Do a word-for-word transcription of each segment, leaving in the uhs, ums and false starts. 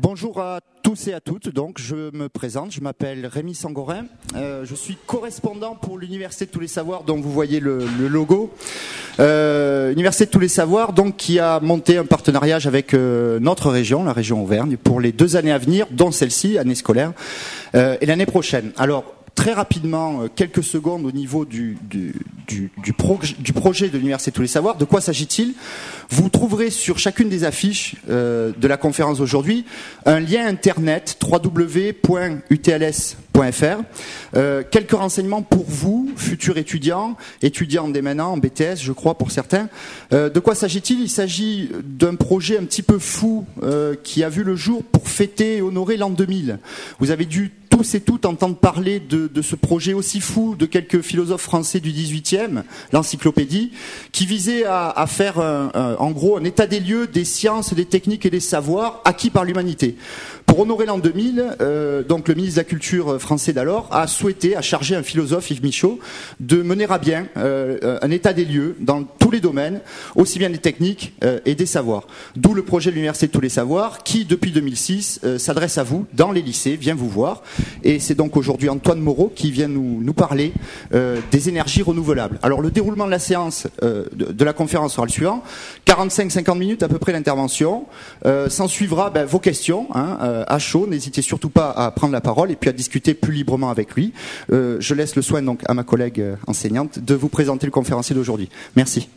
Bonjour à tous et à toutes, donc je me présente, je m'appelle Rémi Sangorin, euh, je suis correspondant pour l'Université de tous les savoirs dont vous voyez le, le logo. Euh, Université de tous les savoirs donc qui a monté un partenariat avec euh, notre région, la région Auvergne, pour les deux années à venir, dont celle-ci, année scolaire, euh, et l'année prochaine. Alors, très rapidement, quelques secondes au niveau du, du, du, du, pro, du projet de l'Université de tous les savoirs. De quoi s'agit-il ? Vous trouverez sur chacune des affiches euh, de la conférence d'aujourd'hui un lien internet w w w point u t l s point f r. Euh, quelques renseignements pour vous, futurs étudiants, étudiants dès maintenant en B T S, je crois pour certains. Euh, de quoi s'agit-il ? Il s'agit d'un projet un petit peu fou euh, qui a vu le jour pour fêter et honorer l'an deux mille. Vous avez dû tous et toutes entendre parler de, de ce projet aussi fou de quelques philosophes français du dix-huitième, l'encyclopédie, qui visait à, à faire un, un, en gros un état des lieux des sciences, des techniques et des savoirs acquis par l'humanité. Pour honorer l'an deux mille, euh, donc le ministre de la Culture français d'alors a souhaité, a chargé un philosophe, Yves Michaud, de mener à bien euh, un état des lieux dans tous les domaines, aussi bien des techniques euh, et des savoirs. D'où le projet de l'Université de tous les savoirs, qui depuis deux mille six euh, s'adresse à vous dans les lycées, vient vous voir. Et c'est donc aujourd'hui Antoine Moreau qui vient nous, nous parler euh, des énergies renouvelables. Alors le déroulement de la séance, euh, de, de la conférence sera le suivant, quarante-cinq à cinquante minutes à peu près l'intervention. Euh, s'en suivra ben, vos questions, hein, euh, à chaud, n'hésitez surtout pas à prendre la parole et puis à discuter plus librement avec lui. Euh, je laisse le soin donc à ma collègue euh, enseignante de vous présenter le conférencier d'aujourd'hui. Merci.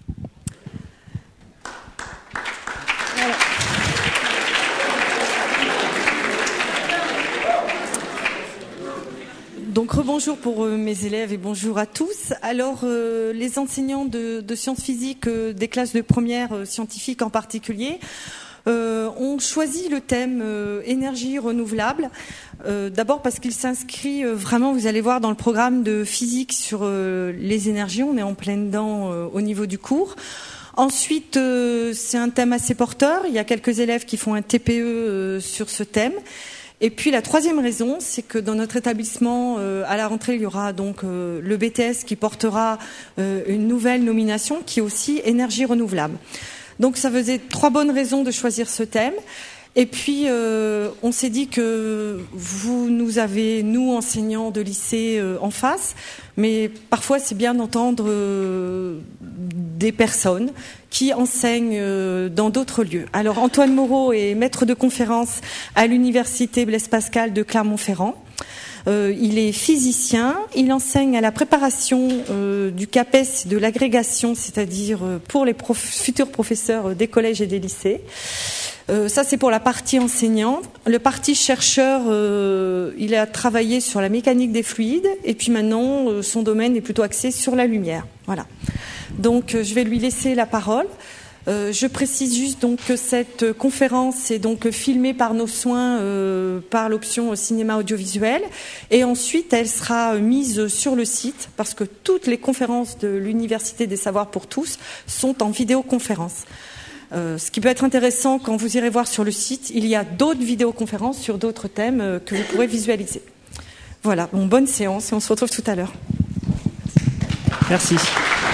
Donc rebonjour pour euh, mes élèves et bonjour à tous. Alors euh, les enseignants de, de sciences physiques euh, des classes de première euh, scientifiques en particulier euh, ont choisi le thème euh, énergie renouvelable. Euh, d'abord parce qu'il s'inscrit euh, vraiment, vous allez voir, dans le programme de physique sur euh, les énergies. On est en plein dedans euh, au niveau du cours. Ensuite, euh, c'est un thème assez porteur. Il y a quelques élèves qui font un T P E euh, sur ce thème. Et puis la troisième raison, c'est que dans notre établissement, euh, à la rentrée, il y aura donc euh, le B T S qui portera euh, une nouvelle nomination qui est aussi énergie renouvelable. Donc ça faisait trois bonnes raisons de choisir ce thème. Et puis euh, on s'est dit que vous nous avez, nous enseignants de lycée, euh, en face, mais parfois c'est bien d'entendre euh, des personnes qui enseignent euh, dans d'autres lieux. Alors Antoine Moreau est maître de conférence à l'université Blaise Pascal de Clermont-Ferrand. Euh, il est physicien, il enseigne à la préparation euh, du CAPES, de l'agrégation, c'est-à-dire euh, pour les prof- futurs professeurs des collèges et des lycées. Euh, ça, c'est pour la partie enseignante. Le parti chercheur, euh, il a travaillé sur la mécanique des fluides, et puis maintenant, euh, son domaine est plutôt axé sur la lumière. Voilà. Donc, euh, je vais lui laisser la parole. Euh, je précise juste donc que cette conférence est donc filmée par nos soins, euh, par l'option cinéma audiovisuel, et ensuite elle sera mise sur le site parce que toutes les conférences de l'Université des Savoirs pour tous sont en vidéoconférence. Euh, ce qui peut être intéressant quand vous irez voir sur le site, il y a d'autres vidéoconférences sur d'autres thèmes euh, que vous pourrez visualiser. Voilà, bon, bonne séance et on se retrouve tout à l'heure. Merci.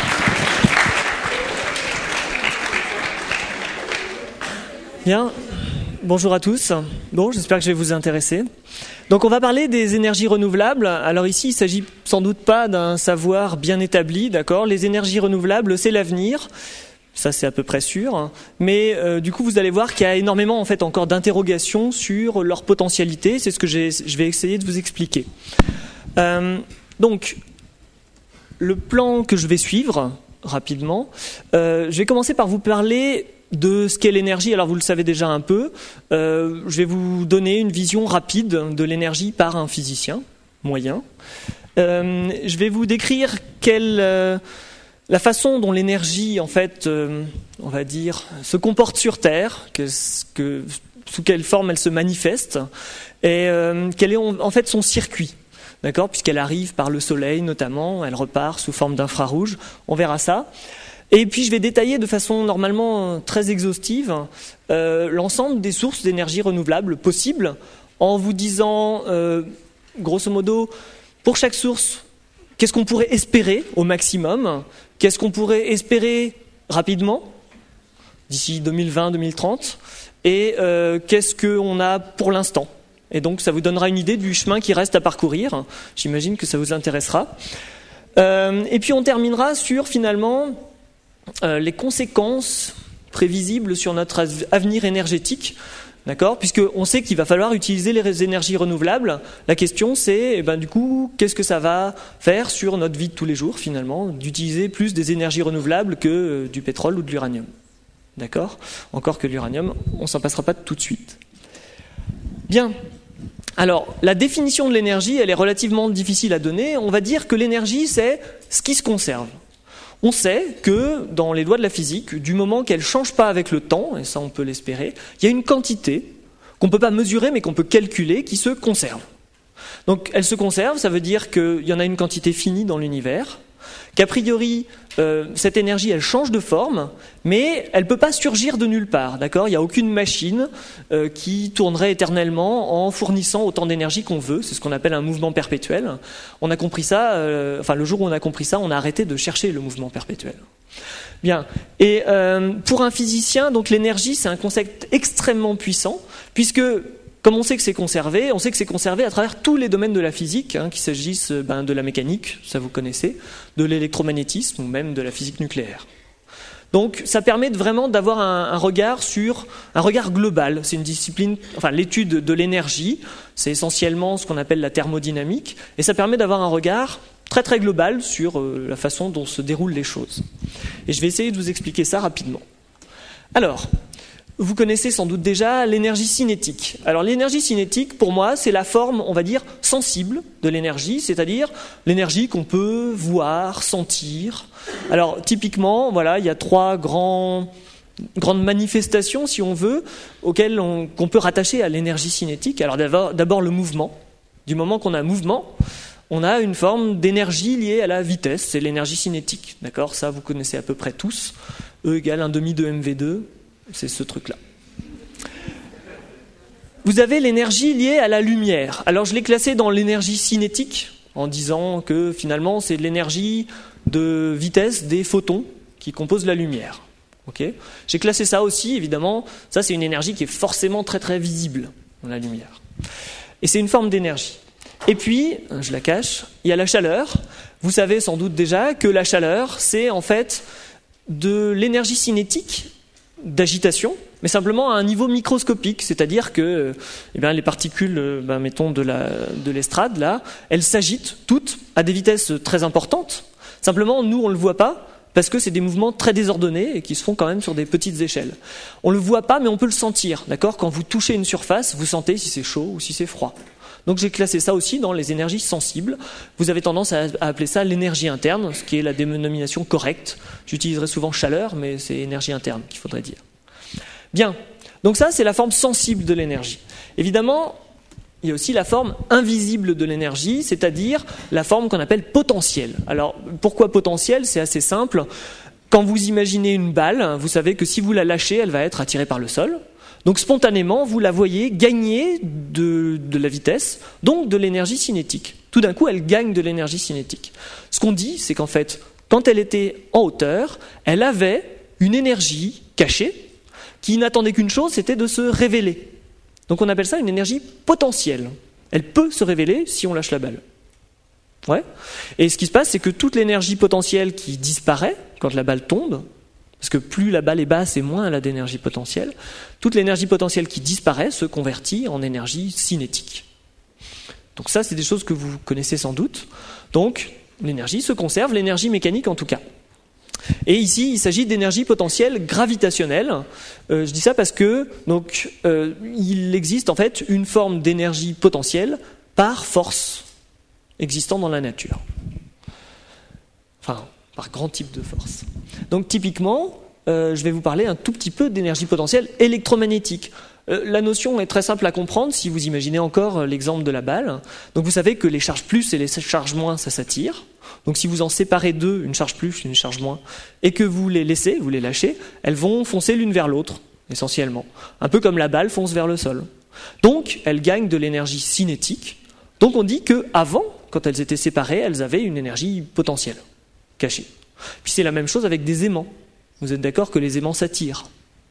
Bien, bonjour à tous. Bon, j'espère que je vais vous intéresser. Donc on va parler des énergies renouvelables. Alors ici, il ne s'agit sans doute pas d'un savoir bien établi, d'accord ? Les énergies renouvelables, c'est l'avenir. Ça, c'est à peu près sûr. Mais euh, du coup, vous allez voir qu'il y a énormément en fait encore d'interrogations sur leur potentialité. C'est ce que j'ai, je vais essayer de vous expliquer. Euh, donc, le plan que je vais suivre rapidement, euh, je vais commencer par vous parler de ce qu'est l'énergie. Alors vous le savez déjà un peu. Euh, je vais vous donner une vision rapide de l'énergie par un physicien moyen. Euh, je vais vous décrire quelle, euh, la façon dont l'énergie, en fait, euh, on va dire, se comporte sur Terre, que, que, sous quelle forme elle se manifeste, et euh, quel est en fait son circuit. D'accord, puisqu'elle arrive par le Soleil notamment, elle repart sous forme d'infrarouge. On verra ça. Et puis je vais détailler de façon normalement très exhaustive euh, l'ensemble des sources d'énergie renouvelable possibles, en vous disant, euh, grosso modo, pour chaque source, qu'est-ce qu'on pourrait espérer au maximum, qu'est-ce qu'on pourrait espérer rapidement, d'ici deux mille vingt deux mille trente, et euh, qu'est-ce qu'on a pour l'instant. Et donc ça vous donnera une idée du chemin qui reste à parcourir. J'imagine que ça vous intéressera. Euh, et puis on terminera sur finalement euh, les conséquences prévisibles sur notre avenir énergétique. D'accord ? Puisqu'on sait qu'il va falloir utiliser les énergies renouvelables, la question c'est, eh ben, du coup, qu'est-ce que ça va faire sur notre vie de tous les jours, finalement, d'utiliser plus des énergies renouvelables que euh, du pétrole ou de l'uranium. D'accord ? Encore que l'uranium, on s'en passera pas tout de suite. Bien. Alors, la définition de l'énergie, elle est relativement difficile à donner. On va dire que l'énergie, c'est ce qui se conserve. On sait que, dans les lois de la physique, du moment qu'elle ne change pas avec le temps, et ça on peut l'espérer, il y a une quantité qu'on ne peut pas mesurer mais qu'on peut calculer qui se conserve. Donc elle se conserve, ça veut dire qu'il y en a une quantité finie dans l'univers, qu'a priori euh, cette énergie elle change de forme, mais elle ne peut pas surgir de nulle part. D'accord ? Il n'y a aucune machine euh, qui tournerait éternellement en fournissant autant d'énergie qu'on veut. C'est ce qu'on appelle un mouvement perpétuel. On a compris ça, euh, enfin le jour où on a compris ça, on a arrêté de chercher le mouvement perpétuel. Bien. Et euh, pour un physicien, donc l'énergie c'est un concept extrêmement puissant, puisque comme on sait que c'est conservé, on sait que c'est conservé à travers tous les domaines de la physique, hein, qu'il s'agisse ben, de la mécanique, ça vous connaissez, de l'électromagnétisme ou même de la physique nucléaire. Donc ça permet de vraiment d'avoir un, un regard sur un regard global. C'est une discipline, enfin l'étude de l'énergie, c'est essentiellement ce qu'on appelle la thermodynamique, et ça permet d'avoir un regard très très global sur euh, la façon dont se déroulent les choses. Et je vais essayer de vous expliquer ça rapidement. Alors, vous connaissez sans doute déjà l'énergie cinétique. Alors l'énergie cinétique, pour moi, c'est la forme, on va dire, sensible de l'énergie, c'est-à-dire l'énergie qu'on peut voir, sentir. Alors typiquement, voilà, il y a trois grands, grandes manifestations, si on veut, auxquelles on, qu'on peut rattacher à l'énergie cinétique. Alors d'abord, d'abord le mouvement. Du moment qu'on a un mouvement, on a une forme d'énergie liée à la vitesse, c'est l'énergie cinétique. D'accord ? Ça, vous connaissez à peu près tous. E égale un demi de M V deux. C'est ce truc-là. Vous avez l'énergie liée à la lumière. Alors je l'ai classée dans l'énergie cinétique, en disant que finalement c'est l'énergie de vitesse des photons qui composent la lumière. Okay ? J'ai classé ça aussi, évidemment, ça c'est une énergie qui est forcément très très visible dans la lumière. Et c'est une forme d'énergie. Et puis, je la cache, il y a la chaleur. Vous savez sans doute déjà que la chaleur, c'est en fait de l'énergie cinétique d'agitation, mais simplement à un niveau microscopique, c'est-à-dire que eh bien, les particules, ben, mettons de, la, de l'estrade, là, elles s'agitent toutes à des vitesses très importantes. Simplement, nous, on ne le voit pas, parce que c'est des mouvements très désordonnés et qui se font quand même sur des petites échelles. On ne le voit pas, mais on peut le sentir. D'accord ? Quand vous touchez une surface, vous sentez si c'est chaud ou si c'est froid. Donc j'ai classé ça aussi dans les énergies sensibles. Vous avez tendance à appeler ça l'énergie interne, ce qui est la dénomination correcte. J'utiliserai souvent chaleur, mais c'est énergie interne qu'il faudrait dire. Bien, donc ça c'est la forme sensible de l'énergie. Évidemment, il y a aussi la forme invisible de l'énergie, c'est-à-dire la forme qu'on appelle potentielle. Alors pourquoi potentielle ? C'est assez simple. Quand vous imaginez une balle, vous savez que si vous la lâchez, elle va être attirée par le sol. Donc spontanément, vous la voyez gagner de, de la vitesse, donc de l'énergie cinétique. Tout d'un coup, elle gagne de l'énergie cinétique. Ce qu'on dit, c'est qu'en fait, quand elle était en hauteur, elle avait une énergie cachée qui n'attendait qu'une chose, c'était de se révéler. Donc on appelle ça une énergie potentielle. Elle peut se révéler si on lâche la balle. Ouais. Et ce qui se passe, c'est que toute l'énergie potentielle qui disparaît quand la balle tombe, parce que plus la balle est basse et moins elle a d'énergie potentielle, toute l'énergie potentielle qui disparaît se convertit en énergie cinétique. Donc ça, c'est des choses que vous connaissez sans doute. Donc l'énergie se conserve, l'énergie mécanique en tout cas. Et ici, il s'agit d'énergie potentielle gravitationnelle. Euh, je dis ça parce que donc euh, il existe en fait une forme d'énergie potentielle par force existant dans la nature. Enfin, par grand type de force. Donc typiquement, euh, je vais vous parler un tout petit peu d'énergie potentielle électromagnétique. Euh, la notion est très simple à comprendre si vous imaginez encore l'exemple de la balle. Donc vous savez que les charges plus et les charges moins, ça s'attire. Donc si vous en séparez deux, une charge plus et une charge moins, et que vous les laissez, vous les lâchez, elles vont foncer l'une vers l'autre, essentiellement. Un peu comme la balle fonce vers le sol. Donc elles gagnent de l'énergie cinétique. Donc on dit qu'avant, quand elles étaient séparées, elles avaient une énergie potentielle, cachée. Puis c'est la même chose avec des aimants. Vous êtes d'accord que les aimants s'attirent.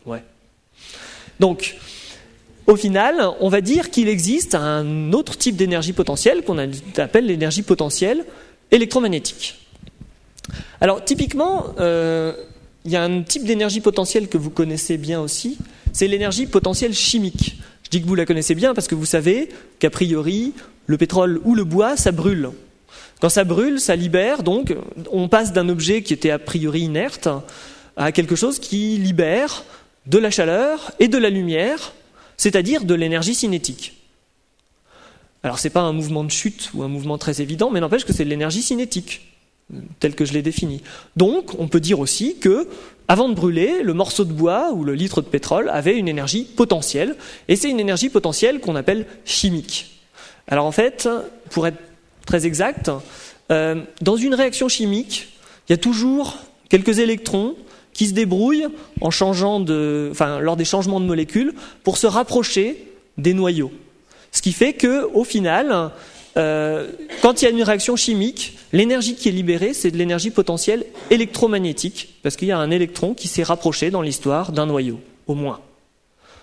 Ouais. Donc, au final, on va dire qu'il existe un autre type d'énergie potentielle qu'on appelle l'énergie potentielle électromagnétique. Alors, typiquement, euh, il y a un type d'énergie potentielle que vous connaissez bien aussi, c'est l'énergie potentielle chimique. Je dis que vous la connaissez bien parce que vous savez qu'a priori, le pétrole ou le bois, ça brûle. Quand ça brûle, ça libère, donc on passe d'un objet qui était a priori inerte à quelque chose qui libère de la chaleur et de la lumière, c'est-à-dire de l'énergie cinétique. Alors c'est pas un mouvement de chute ou un mouvement très évident, mais n'empêche que c'est de l'énergie cinétique, telle que je l'ai définie. Donc on peut dire aussi que, avant de brûler, le morceau de bois ou le litre de pétrole avait une énergie potentielle, et c'est une énergie potentielle qu'on appelle chimique. Alors en fait, pour être très exact, euh, dans une réaction chimique, il y a toujours quelques électrons qui se débrouillent en changeant de, enfin, lors des changements de molécules pour se rapprocher des noyaux. Ce qui fait qu'au final, euh, quand il y a une réaction chimique, l'énergie qui est libérée, c'est de l'énergie potentielle électromagnétique, parce qu'il y a un électron qui s'est rapproché dans l'histoire d'un noyau, au moins. D'accord ?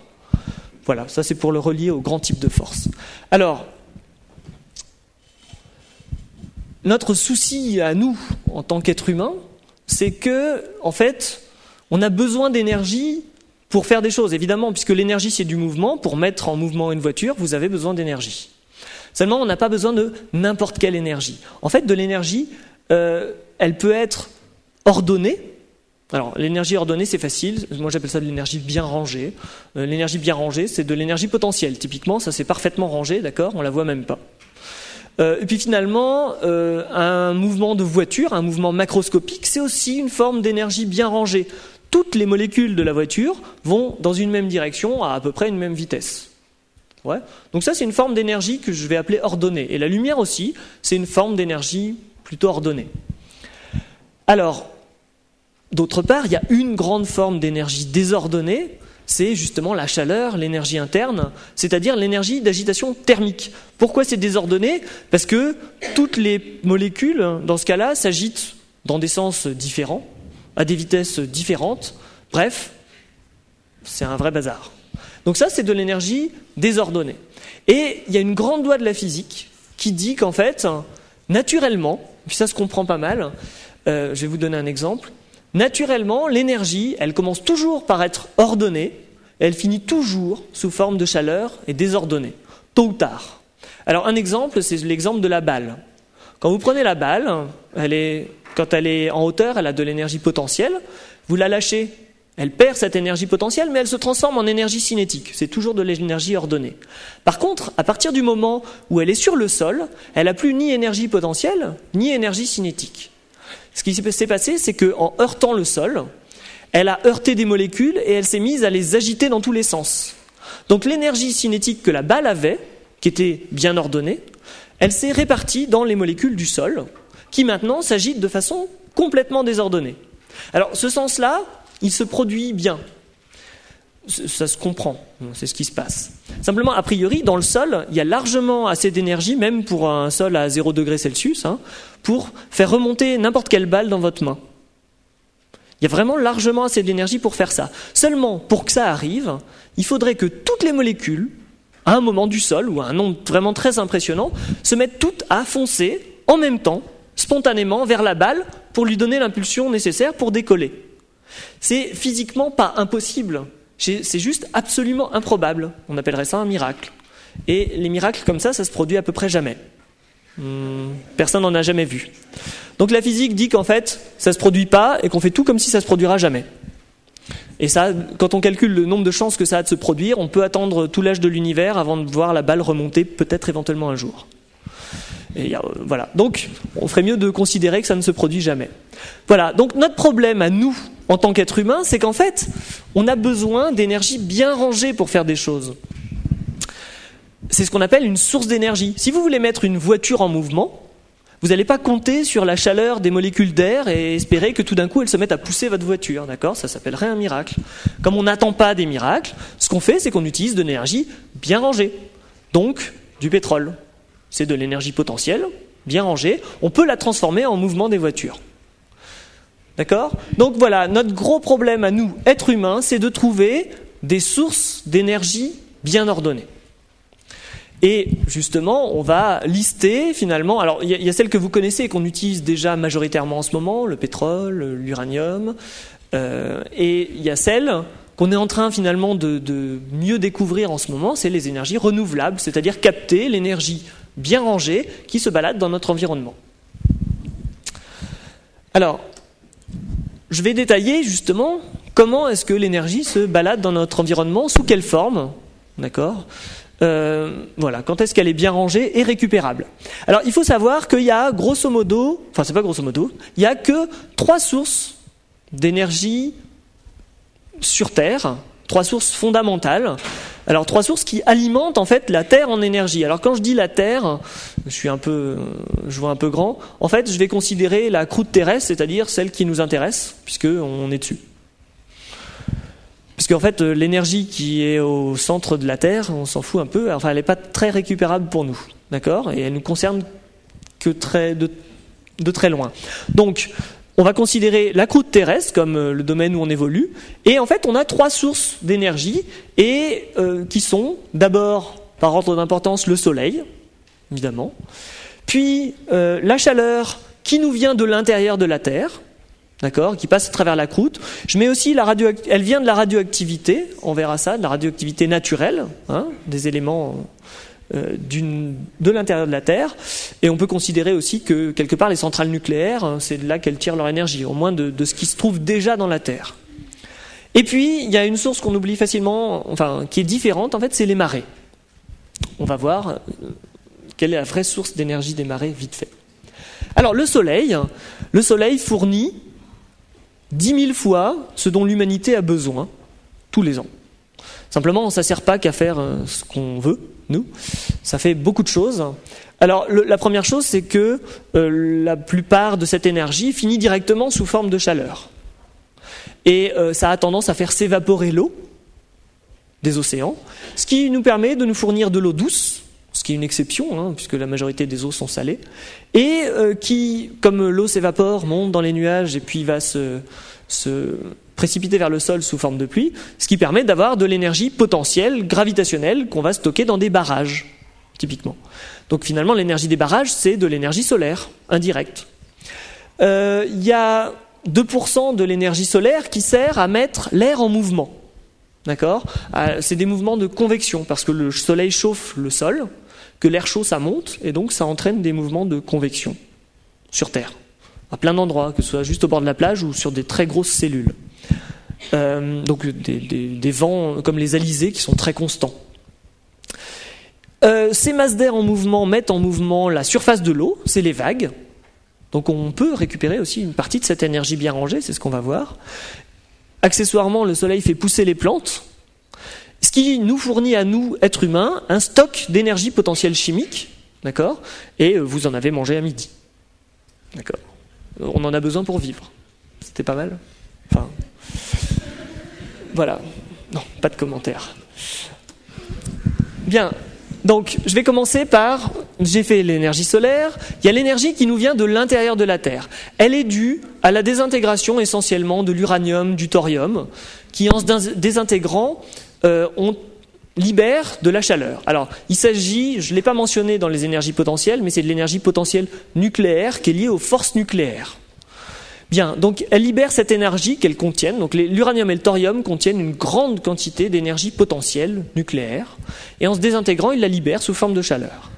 Voilà, ça c'est pour le relier au grand type de force. Alors, notre souci à nous, en tant qu'être humain, c'est que, en fait, on a besoin d'énergie pour faire des choses. Évidemment, puisque l'énergie c'est du mouvement, pour mettre en mouvement une voiture, vous avez besoin d'énergie. Seulement, on n'a pas besoin de n'importe quelle énergie. En fait, de l'énergie, euh, elle peut être ordonnée. Alors, l'énergie ordonnée, c'est facile. Moi, j'appelle ça de l'énergie bien rangée. Euh, l'énergie bien rangée, c'est de l'énergie potentielle. Typiquement, ça c'est parfaitement rangé, d'accord ? On la voit même pas. Euh, et puis finalement, euh, un mouvement de voiture, un mouvement macroscopique, c'est aussi une forme d'énergie bien rangée. Toutes les molécules de la voiture vont dans une même direction à à peu près une même vitesse. Ouais. Donc ça, c'est une forme d'énergie que je vais appeler ordonnée. Et la lumière aussi, c'est une forme d'énergie plutôt ordonnée. Alors, d'autre part, il y a une grande forme d'énergie désordonnée, c'est justement la chaleur, l'énergie interne, c'est-à-dire l'énergie d'agitation thermique. Pourquoi c'est désordonné ? Parce que toutes les molécules, dans ce cas-là, s'agitent dans des sens différents, à des vitesses différentes. Bref, c'est un vrai bazar. Donc ça, c'est de l'énergie désordonnée. Et il y a une grande loi de la physique qui dit qu'en fait, naturellement, puis ça se comprend pas mal, euh, je vais vous donner un exemple. Naturellement, l'énergie, elle commence toujours par être ordonnée, et elle finit toujours sous forme de chaleur et désordonnée, tôt ou tard. Alors un exemple, c'est l'exemple de la balle. Quand vous prenez la balle, elle est, quand elle est en hauteur, elle a de l'énergie potentielle, vous la lâchez, elle perd cette énergie potentielle, mais elle se transforme en énergie cinétique. C'est toujours de l'énergie ordonnée. Par contre, à partir du moment où elle est sur le sol, elle n'a plus ni énergie potentielle, ni énergie cinétique. Ce qui s'est passé, c'est qu'en heurtant le sol, elle a heurté des molécules et elle s'est mise à les agiter dans tous les sens. Donc l'énergie cinétique que la balle avait, qui était bien ordonnée, elle s'est répartie dans les molécules du sol, qui maintenant s'agitent de façon complètement désordonnée. Alors ce sens-là, il se produit bien. Ça se comprend, c'est ce qui se passe. Simplement, a priori, dans le sol, il y a largement assez d'énergie, même pour un sol à zéro degré Celsius, hein, pour faire remonter n'importe quelle balle dans votre main. Il y a vraiment largement assez d'énergie pour faire ça. Seulement, pour que ça arrive, il faudrait que toutes les molécules, à un moment du sol, ou à un nombre vraiment très impressionnant, se mettent toutes à foncer, en même temps, spontanément, vers la balle, pour lui donner l'impulsion nécessaire pour décoller. C'est physiquement pas impossible. C'est juste absolument improbable. On appellerait ça un miracle. Et les miracles comme ça, ça se produit à peu près jamais. Hum, personne n'en a jamais vu. Donc la physique dit qu'en fait, ça se produit pas et qu'on fait tout comme si ça se produira jamais. Et ça, quand on calcule le nombre de chances que ça a de se produire, on peut attendre tout l'âge de l'univers avant de voir la balle remonter, peut-être éventuellement un jour. Et euh, voilà. Donc, on ferait mieux de considérer que ça ne se produit jamais. Voilà. Donc, notre problème à nous, en tant qu'être humain, c'est qu'en fait, on a besoin d'énergie bien rangée pour faire des choses. C'est ce qu'on appelle une source d'énergie. Si vous voulez mettre une voiture en mouvement, vous n'allez pas compter sur la chaleur des molécules d'air et espérer que tout d'un coup, elles se mettent à pousser votre voiture. D'accord ? Ça s'appellerait un miracle. Comme on n'attend pas des miracles, ce qu'on fait, c'est qu'on utilise de l'énergie bien rangée. Donc, du pétrole. C'est de l'énergie potentielle, bien rangée. On peut la transformer en mouvement des voitures. D'accord ? Donc voilà, notre gros problème à nous, êtres humains, c'est de trouver des sources d'énergie bien ordonnées. Et justement, on va lister finalement, alors il y, y a celles que vous connaissez et qu'on utilise déjà majoritairement en ce moment, le pétrole, l'uranium, euh, et il y a celles qu'on est en train finalement de, de mieux découvrir en ce moment, c'est les énergies renouvelables, c'est-à-dire capter l'énergie bien rangée qui se balade dans notre environnement. Alors, je vais détailler justement comment est-ce que l'énergie se balade dans notre environnement, sous quelle forme, d'accord ? Euh, voilà, quand est-ce qu'elle est bien rangée et récupérable. Alors, il faut savoir qu'il y a grosso modo, enfin c'est pas grosso modo, il y a que trois sources d'énergie sur Terre, trois sources fondamentales. Alors, trois sources qui alimentent en fait la Terre en énergie. Alors, quand je dis la Terre, je suis un peu, je vois un peu grand. En fait, je vais considérer la croûte terrestre, c'est-à-dire celle qui nous intéresse, puisque on est dessus. Parce qu'en fait, l'énergie qui est au centre de la Terre, on s'en fout un peu. Enfin, elle n'est pas très récupérable pour nous, d'accord ? Et elle nous concerne que très de, de très loin. Donc, on va considérer la croûte terrestre comme le domaine où on évolue. Et en fait, on a trois sources d'énergie et euh, qui sont d'abord, par ordre d'importance, le Soleil, évidemment. Puis euh, la chaleur qui nous vient de l'intérieur de la Terre. D'accord, qui passe à travers la croûte. Je mets aussi la radioact... elle vient de la radioactivité, on verra ça, de la radioactivité naturelle, hein, des éléments euh, d'une... de l'intérieur de la Terre. Et on peut considérer aussi que quelque part les centrales nucléaires, c'est de là qu'elles tirent leur énergie, au moins de, de ce qui se trouve déjà dans la Terre. Et puis il y a une source qu'on oublie facilement, enfin qui est différente, en fait, c'est les marées. On va voir quelle est la vraie source d'énergie des marées vite fait. Alors le Soleil, le Soleil fournit dix mille fois ce dont l'humanité a besoin tous les ans. Simplement, ça ne sert pas qu'à faire ce qu'on veut, nous. Ça fait beaucoup de choses. Alors, le, la première chose, c'est que euh, la plupart de cette énergie finit directement sous forme de chaleur. Et euh, ça a tendance à faire s'évaporer l'eau des océans, ce qui nous permet de nous fournir de l'eau douce, ce qui est une exception, hein, puisque la majorité des eaux sont salées, et euh, qui, comme l'eau s'évapore, monte dans les nuages et puis va se, se précipiter vers le sol sous forme de pluie, ce qui permet d'avoir de l'énergie potentielle, gravitationnelle, qu'on va stocker dans des barrages, typiquement. Donc finalement, l'énergie des barrages, c'est de l'énergie solaire, indirecte. Euh, il y a deux pour cent de l'énergie solaire qui sert à mettre l'air en mouvement. D'accord ? C'est des mouvements de convection, parce que le soleil chauffe le sol, que l'air chaud ça monte, et donc ça entraîne des mouvements de convection sur Terre, à plein d'endroits, que ce soit juste au bord de la plage ou sur des très grosses cellules. Euh, donc des, des, des vents comme les alizés qui sont très constants. Euh, ces masses d'air en mouvement mettent en mouvement la surface de l'eau, c'est les vagues. Donc on peut récupérer aussi une partie de cette énergie bien rangée, c'est ce qu'on va voir. Accessoirement, le soleil fait pousser les plantes, ce qui nous fournit à nous, êtres humains, un stock d'énergie potentielle chimique, d'accord ? Et vous en avez mangé à midi. D'accord ? On en a besoin pour vivre. C'était pas mal ? Enfin, voilà. Non, pas de commentaires. Bien. Donc, je vais commencer par, j'ai fait l'énergie solaire, il y a l'énergie qui nous vient de l'intérieur de la Terre. Elle est due à la désintégration essentiellement de l'uranium, du thorium, qui en se désintégrant, euh, on libère de la chaleur. Alors, il s'agit, je ne l'ai pas mentionné dans les énergies potentielles, mais c'est de l'énergie potentielle nucléaire qui est liée aux forces nucléaires. Bien, donc elle libère cette énergie qu'elles contiennent. Donc les, l'uranium et le thorium contiennent une grande quantité d'énergie potentielle nucléaire, et en se désintégrant, ils la libèrent sous forme de chaleur.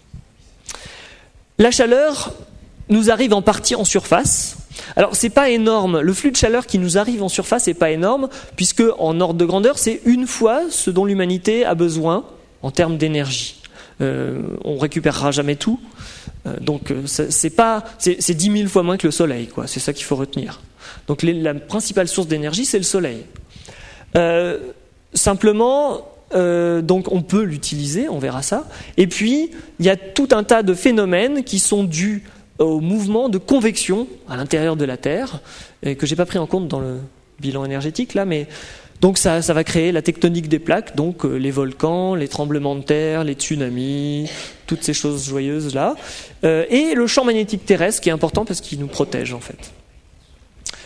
La chaleur nous arrive en partie en surface. Alors c'est pas énorme. Le flux de chaleur qui nous arrive en surface n'est pas énorme, puisque en ordre de grandeur, c'est une fois ce dont l'humanité a besoin en termes d'énergie. Euh, on récupérera jamais tout. Donc c'est, c'est pas, c'est, c'est dix mille fois moins que le soleil, quoi. C'est ça qu'il faut retenir. Donc les, la principale source d'énergie, c'est le soleil. Euh, simplement, euh, donc on peut l'utiliser, on verra ça. Et puis il y a tout un tas de phénomènes qui sont dus au mouvement de convection à l'intérieur de la Terre, et que j'ai pas pris en compte dans le bilan énergétique là, mais donc ça, ça va créer la tectonique des plaques, donc euh, les volcans, les tremblements de terre, les tsunamis, toutes ces choses joyeuses là, euh, et le champ magnétique terrestre qui est important parce qu'il nous protège en fait.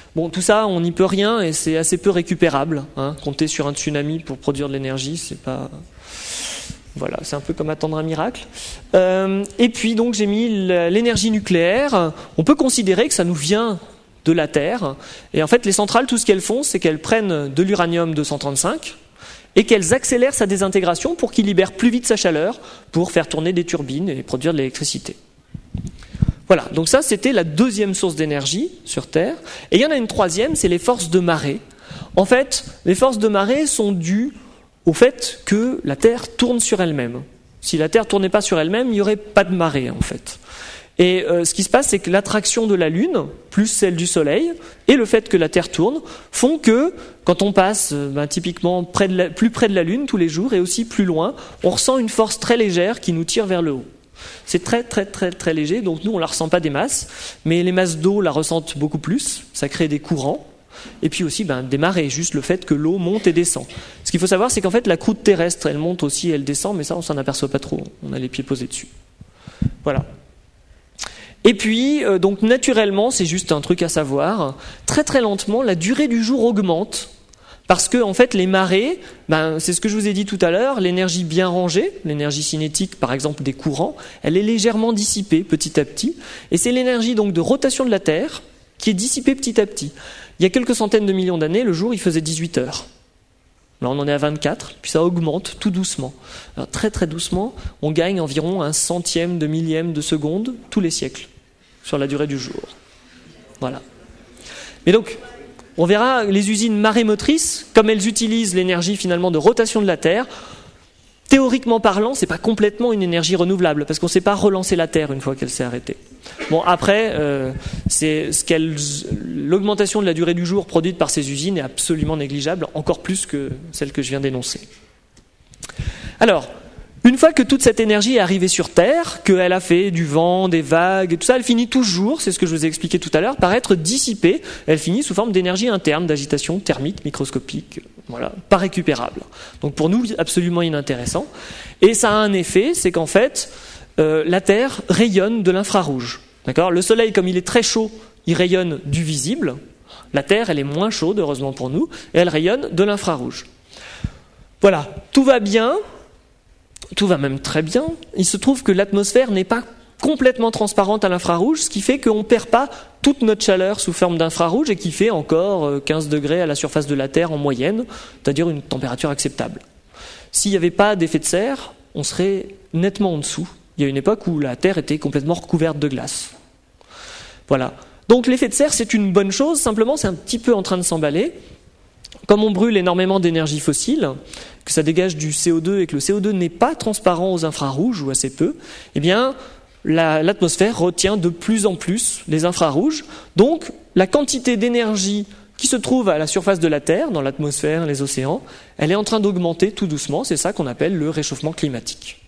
Bon, tout ça, on n'y peut rien et c'est assez peu récupérable. Hein. Compter sur un tsunami pour produire de l'énergie, c'est pas... Voilà, c'est un peu comme attendre un miracle. Euh, et puis, donc, j'ai mis l'énergie nucléaire. On peut considérer que ça nous vient de la Terre. Et en fait, les centrales, tout ce qu'elles font, c'est qu'elles prennent de l'uranium deux cent trente-cinq et qu'elles accélèrent sa désintégration pour qu'il libère plus vite sa chaleur pour faire tourner des turbines et produire de l'électricité. Voilà, donc ça c'était la deuxième source d'énergie sur Terre. Et il y en a une troisième, c'est les forces de marée. En fait, les forces de marée sont dues au fait que la Terre tourne sur elle-même. Si la Terre ne tournait pas sur elle-même, il n'y aurait pas de marée en fait. Et euh, ce qui se passe, c'est que l'attraction de la Lune, plus celle du Soleil, et le fait que la Terre tourne, font que quand on passe euh, ben, typiquement près de la, plus près de la Lune tous les jours, et aussi plus loin, on ressent une force très légère qui nous tire vers le haut. C'est très très très très léger, donc nous on la ressent pas des masses, mais les masses d'eau la ressentent beaucoup plus, ça crée des courants, et puis aussi ben, des marées, juste le fait que l'eau monte et descend. Ce qu'il faut savoir, c'est qu'en fait la croûte terrestre, elle monte aussi et elle descend, mais ça on s'en aperçoit pas trop, on a les pieds posés dessus. Voilà. Et puis, euh, donc naturellement, c'est juste un truc à savoir, très très lentement, la durée du jour augmente. Parce que, en fait, les marées, ben, c'est ce que je vous ai dit tout à l'heure, l'énergie bien rangée, l'énergie cinétique, par exemple, des courants, elle est légèrement dissipée petit à petit. Et c'est l'énergie, donc, de rotation de la Terre qui est dissipée petit à petit. Il y a quelques centaines de millions d'années, le jour, il faisait dix-huit heures. Là, on en est à vingt-quatre, puis ça augmente tout doucement. Alors, très, très doucement, on gagne environ un centième de millième de seconde tous les siècles, sur la durée du jour. Voilà. Mais donc, on verra les usines marémotrices, comme elles utilisent l'énergie finalement de rotation de la Terre. Théoriquement parlant, c'est pas complètement une énergie renouvelable, parce qu'on ne sait pas relancer la Terre une fois qu'elle s'est arrêtée. Bon, après, euh, c'est ce qu'elle, l'augmentation de la durée du jour produite par ces usines est absolument négligeable, encore plus que celle que je viens d'énoncer. Alors, une fois que toute cette énergie est arrivée sur Terre, qu'elle a fait du vent, des vagues, et tout ça, elle finit toujours, c'est ce que je vous ai expliqué tout à l'heure, par être dissipée. Elle finit sous forme d'énergie interne, d'agitation thermique, microscopique, voilà, pas récupérable. Donc pour nous, absolument inintéressant. Et ça a un effet, c'est qu'en fait, euh, la Terre rayonne de l'infrarouge. D'accord ? Le Soleil, comme il est très chaud, il rayonne du visible. La Terre, elle est moins chaude, heureusement pour nous, et elle rayonne de l'infrarouge. Voilà, tout va bien. Tout va même très bien. Il se trouve que l'atmosphère n'est pas complètement transparente à l'infrarouge, ce qui fait qu'on ne perd pas toute notre chaleur sous forme d'infrarouge et qui fait encore quinze degrés à la surface de la Terre en moyenne, c'est-à-dire une température acceptable. S'il n'y avait pas d'effet de serre, on serait nettement en dessous. Il y a une époque où la Terre était complètement recouverte de glace. Voilà. Donc l'effet de serre, c'est une bonne chose, simplement c'est un petit peu en train de s'emballer. Comme on brûle énormément d'énergie fossile, que ça dégage du C O deux et que le C O deux n'est pas transparent aux infrarouges ou assez peu, eh bien la, l'atmosphère retient de plus en plus les infrarouges. Donc la quantité d'énergie qui se trouve à la surface de la Terre, dans l'atmosphère, les océans, elle est en train d'augmenter tout doucement. C'est ça qu'on appelle le réchauffement climatique.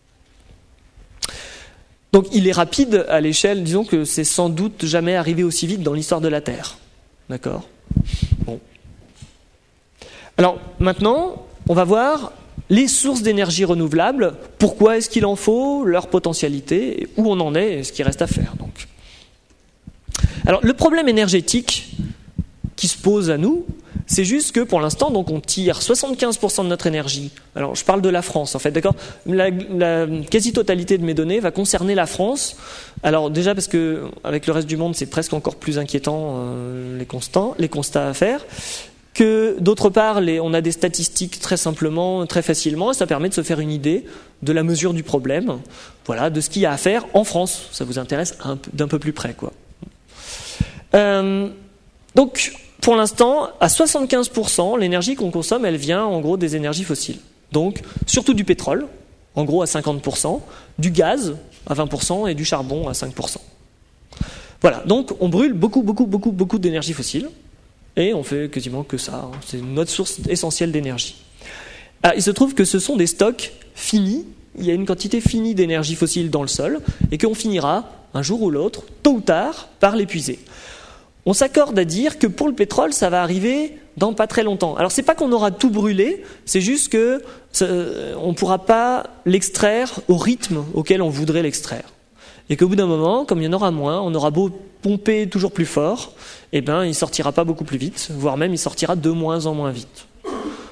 Donc il est rapide à l'échelle, disons que c'est sans doute jamais arrivé aussi vite dans l'histoire de la Terre. D'accord ? Bon. Alors maintenant, on va voir les sources d'énergie renouvelables, pourquoi est-ce qu'il en faut, leur potentialité, où on en est et ce qui reste à faire. Donc. Alors le problème énergétique qui se pose à nous, c'est juste que pour l'instant, donc, on tire soixante-quinze pour cent de notre énergie. Alors je parle de la France en fait, d'accord ? La, la quasi-totalité de mes données va concerner la France. Alors déjà parce que avec le reste du monde, c'est presque encore plus inquiétant euh, les constats, les constats à faire. Que d'autre part, les, on a des statistiques très simplement, très facilement, et ça permet de se faire une idée de la mesure du problème, voilà, de ce qu'il y a à faire en France. Ça vous intéresse un, d'un peu plus près, quoi. Euh, donc, pour l'instant, à soixante-quinze pour cent, l'énergie qu'on consomme, elle vient en gros des énergies fossiles. Donc, surtout du pétrole, en gros à cinquante pour cent, du gaz à vingt pour cent et du charbon à cinq pour cent. Voilà, donc on brûle beaucoup, beaucoup, beaucoup, beaucoup d'énergie fossile. Et on fait quasiment que ça. C'est notre source essentielle d'énergie. Ah, il se trouve que ce sont des stocks finis. Il y a une quantité finie d'énergie fossile dans le sol et qu'on finira, un jour ou l'autre, tôt ou tard, par l'épuiser. On s'accorde à dire que pour le pétrole, ça va arriver dans pas très longtemps. Alors c'est pas qu'on aura tout brûlé, c'est juste que ça, on ne pourra pas l'extraire au rythme auquel on voudrait l'extraire. et qu'au bout d'un moment, comme il y en aura moins, on aura beau pomper toujours plus fort, eh ben, il sortira pas beaucoup plus vite, voire même il sortira de moins en moins vite. D'accord ?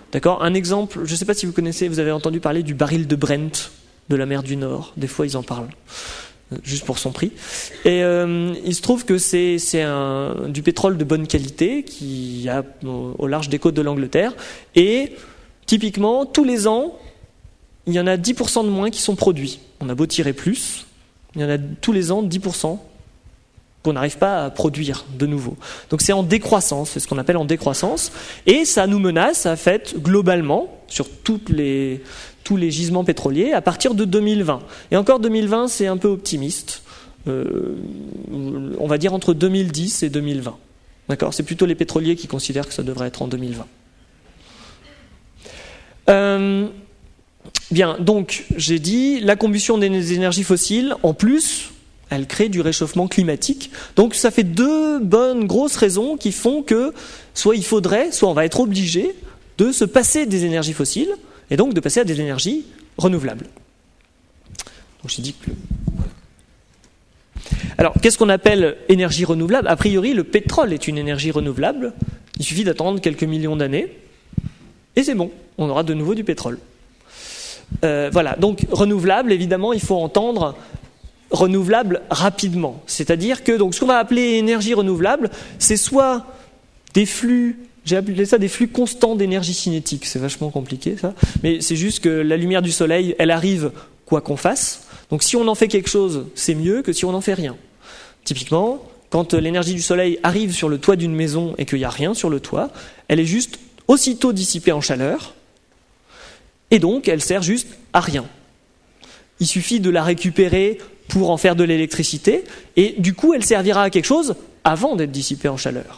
Un exemple, je ne sais pas si vous connaissez, vous avez entendu parler du baril de Brent de la mer du Nord. Des fois, ils en parlent, juste pour son prix. Et euh, il se trouve que c'est, c'est un, du pétrole de bonne qualité qui a au, au large des côtes de l'Angleterre. Et typiquement, tous les ans, il y en a dix pour cent de moins qui sont produits. On a beau tirer plus, il y en a tous les ans dix pour cent qu'on n'arrive pas à produire de nouveau. Donc c'est en décroissance, c'est ce qu'on appelle en décroissance, et ça nous menace, à fait, globalement, sur toutes les, tous les gisements pétroliers, à partir de deux mille vingt. Et encore deux mille vingt, c'est un peu optimiste, euh, on va dire entre deux mille dix et deux mille vingt. D'accord ? C'est plutôt les pétroliers qui considèrent que ça devrait être en deux mille vingt. Euh, bien, donc, j'ai dit, la combustion des énergies fossiles, en plus, elle crée du réchauffement climatique. Donc ça fait deux bonnes grosses raisons qui font que soit il faudrait, soit on va être obligé de se passer des énergies fossiles et donc de passer à des énergies renouvelables. Donc j'ai dit que... Voilà. Alors qu'est-ce qu'on appelle énergie renouvelable ? A priori, le pétrole est une énergie renouvelable. Il suffit d'attendre quelques millions d'années et c'est bon, on aura de nouveau du pétrole. Euh, voilà, donc renouvelable, évidemment, il faut entendre renouvelable rapidement. C'est-à-dire que donc, ce qu'on va appeler énergie renouvelable, c'est soit des flux, j'ai appelé ça des flux constants d'énergie cinétique, c'est vachement compliqué ça, mais c'est juste que la lumière du soleil, elle arrive quoi qu'on fasse, donc si on en fait quelque chose, c'est mieux que si on n'en fait rien. Typiquement, quand l'énergie du soleil arrive sur le toit d'une maison et qu'il n'y a rien sur le toit, elle est juste aussitôt dissipée en chaleur, et donc elle sert juste à rien. Il suffit de la récupérer pour en faire de l'électricité, et du coup, elle servira à quelque chose avant d'être dissipée en chaleur.